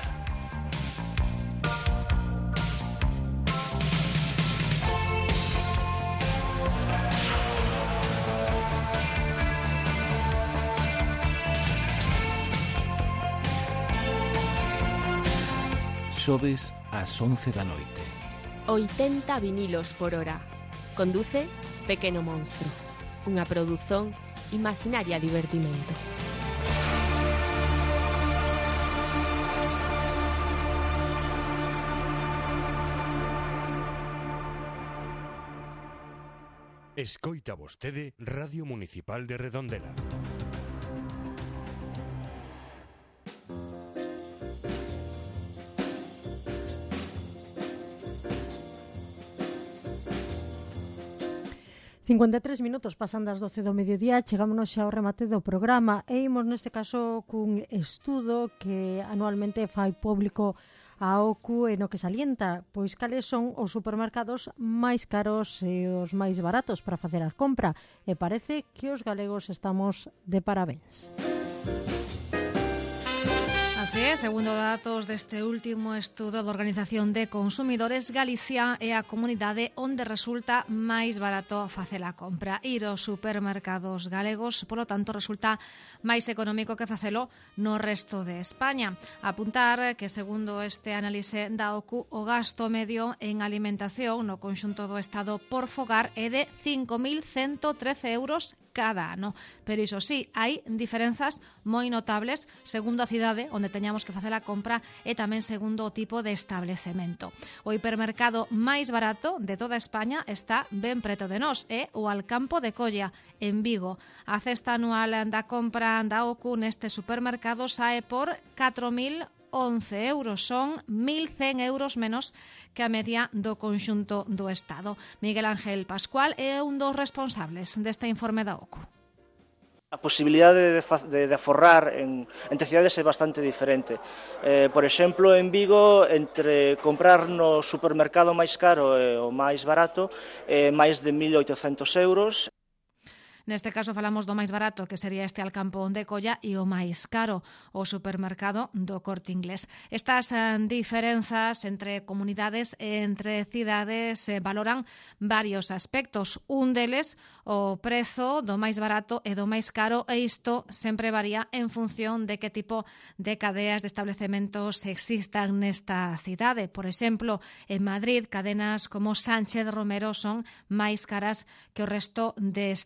Xoves ás 11 da noite. 80 vinilos por hora. Conduce Pequeno Monstro. Unha produción Imaginaria Divertimento. Escoita vostede Radio Municipal de Redondela. ...53 minutos pasan das 12 do mediodía, chegámonos xa ao remate do programa e imos neste caso cun estudo que anualmente fai público a OCU e no que salienta pois cales son os supermercados máis caros e os máis baratos para facer a compra e parece que os galegos estamos de parabéns. Así é, segundo datos deste último estudo da Organización de Consumidores, Galicia é a comunidade onde resulta máis barato facer a compra. Ir aos supermercados galegos, polo tanto, resulta máis económico que facelo no resto de España. Apuntar que, segundo este análise da OCU, o gasto medio en alimentación no conxunto do Estado por fogar é de 5.113 euros cada ano. Pero iso sí, hai diferenzas moi notables segundo a cidade onde teñamos que facer a compra e tamén segundo o tipo de establecemento. O hipermercado máis barato de toda España está ben preto de nós, é o Alcampo de Colla, en Vigo. A cesta anual da compra da OCU neste supermercado sae por 4.011 euros, son 1.100 euros menos que a media do conxunto do Estado. Miguel Ángel Pascual é un dos responsables deste informe da OCU. A posibilidade de aforrar entre cidades é bastante diferente. Por exemplo, en Vigo, entre comprar no supermercado máis caro e o máis barato, máis de 1.800 euros. Neste caso falamos do máis barato, que sería este Alcampo de Colla, e o máis caro, o supermercado do Corte Inglés. Estas diferenzas entre comunidades e entre cidades valoran varios aspectos. Un deles, o prezo do máis barato e do máis caro, e isto sempre varía en función de que tipo de cadeas de establecementos existan nesta cidade. Por exemplo, en Madrid, cadenas como Sánchez Romero son máis caras que o resto de establecementos.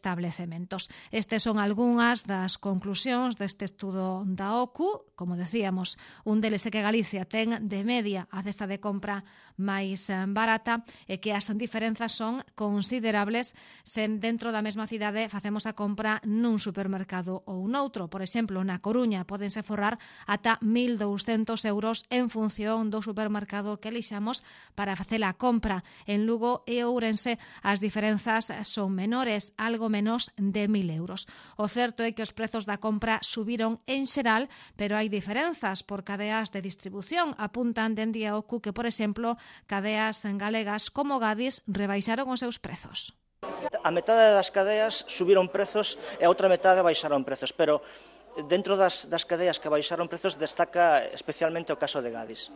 estabelecementos. Estes son algunhas das conclusións deste estudo da OCU. Como decíamos, un deles é que Galicia ten de media a cesta de compra máis barata e que as diferenzas son considerables sen dentro da mesma cidade facemos a compra nun supermercado ou noutro. Por exemplo, na Coruña podense forrar ata 1.200 euros en función do supermercado que elixamos para facer a compra. En Lugo e Ourense as diferenzas son menores, algo menos de 1.000 euros. O certo é que os prezos da compra subiron en xeral, pero hai diferenzas por cadeas de distribución. Apuntan dende a OCU que, por exemplo, cadeas galegas como Gadis rebaixaron os seus prezos. A metade das cadeas subiron prezos e a outra metade baixaron prezos, pero dentro das cadeas que baixaron prezos destaca especialmente o caso de Gadis.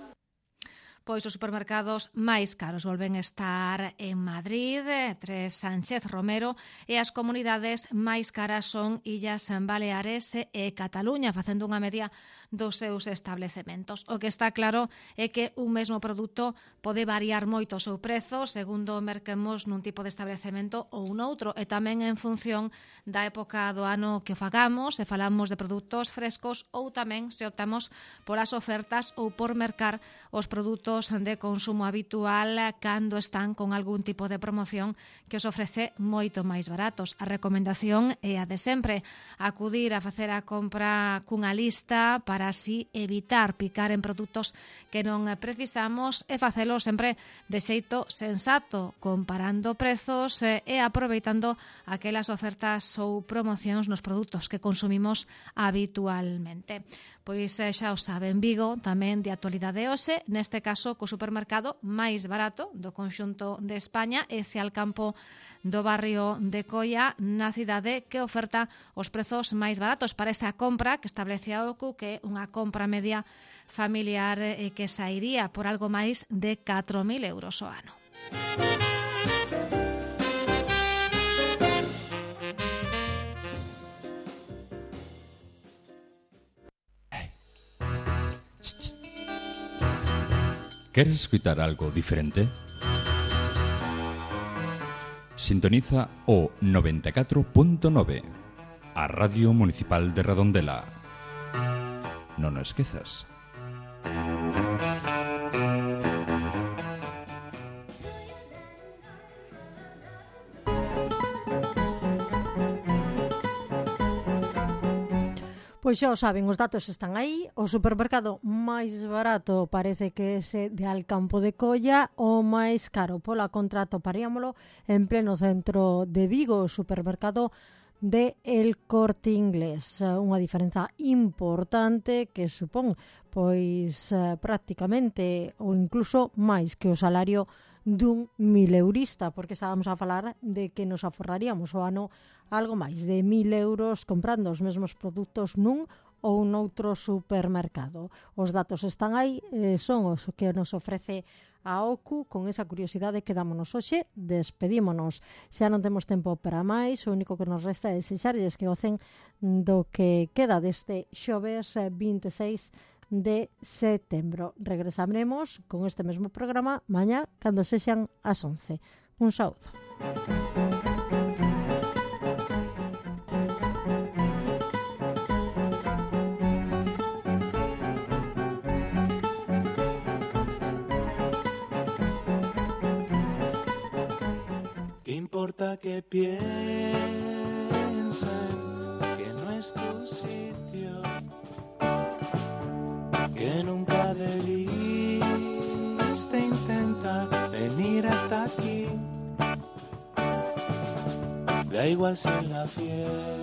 Pois os supermercados máis caros volven a estar en Madrid, Tres Sánchez Romero, e as comunidades máis caras son Illas Baleares e Cataluña, facendo unha media dos seus establecementos. O que está claro é que un mesmo produto pode variar moito o seu prezo segundo merquemos nun tipo de establecemento ou noutro, e tamén en función da época do ano que o fagamos, se falamos de produtos frescos ou tamén se optamos polas ofertas ou por mercar os produtos de consumo habitual cando están con algún tipo de promoción que os ofrece moito máis baratos. A recomendación é a de sempre, acudir a facer a compra cunha lista para así evitar picar en produtos que non precisamos e facelo sempre de xeito sensato, comparando prezos e aproveitando aquelas ofertas ou promocións nos produtos que consumimos habitualmente. Pois xa o saben, Vigo tamén de actualidade hoxe, neste caso co supermercado máis barato do conxunto de España, ese Alcampo do barrio de Coia, na cidade, que oferta os prezos máis baratos para esa compra que establece a OCU, que é unha compra media familiar que sairía por algo máis de 4.000 euros ao ano. ¿Queres escutar algo diferente? Sintoniza o 94.9, a Radio Municipal de Redondela. Non o esquezas. Pois xa o saben, os datos están aí. O supermercado máis barato parece que é ese de Alcampo de Coia, o máis caro pola contrato paríamolo en pleno centro de Vigo, o supermercado de El Corte Inglés. Unha diferenza importante que supón pois prácticamente ou incluso máis que o salario dun mileurista, porque estábamos a falar de que nos aforraríamos o ano algo máis de 1.000 euros comprando os mesmos produtos nun ou noutro supermercado. Os datos están aí, son os que nos ofrece a OCU. Con esa curiosidade quedámonos hoxe, despedímonos. Xa non temos tempo para máis, o único que nos resta é desexarlles que gocen do que queda deste xoves 26 de setembro. Regresaremos con este mesmo programa mañá cando sexan as 11. Un saúdo. ¿Qué importa que piensen que no es tu sitio? Que nunca debiste intentar venir hasta aquí. Da igual si en la fiesta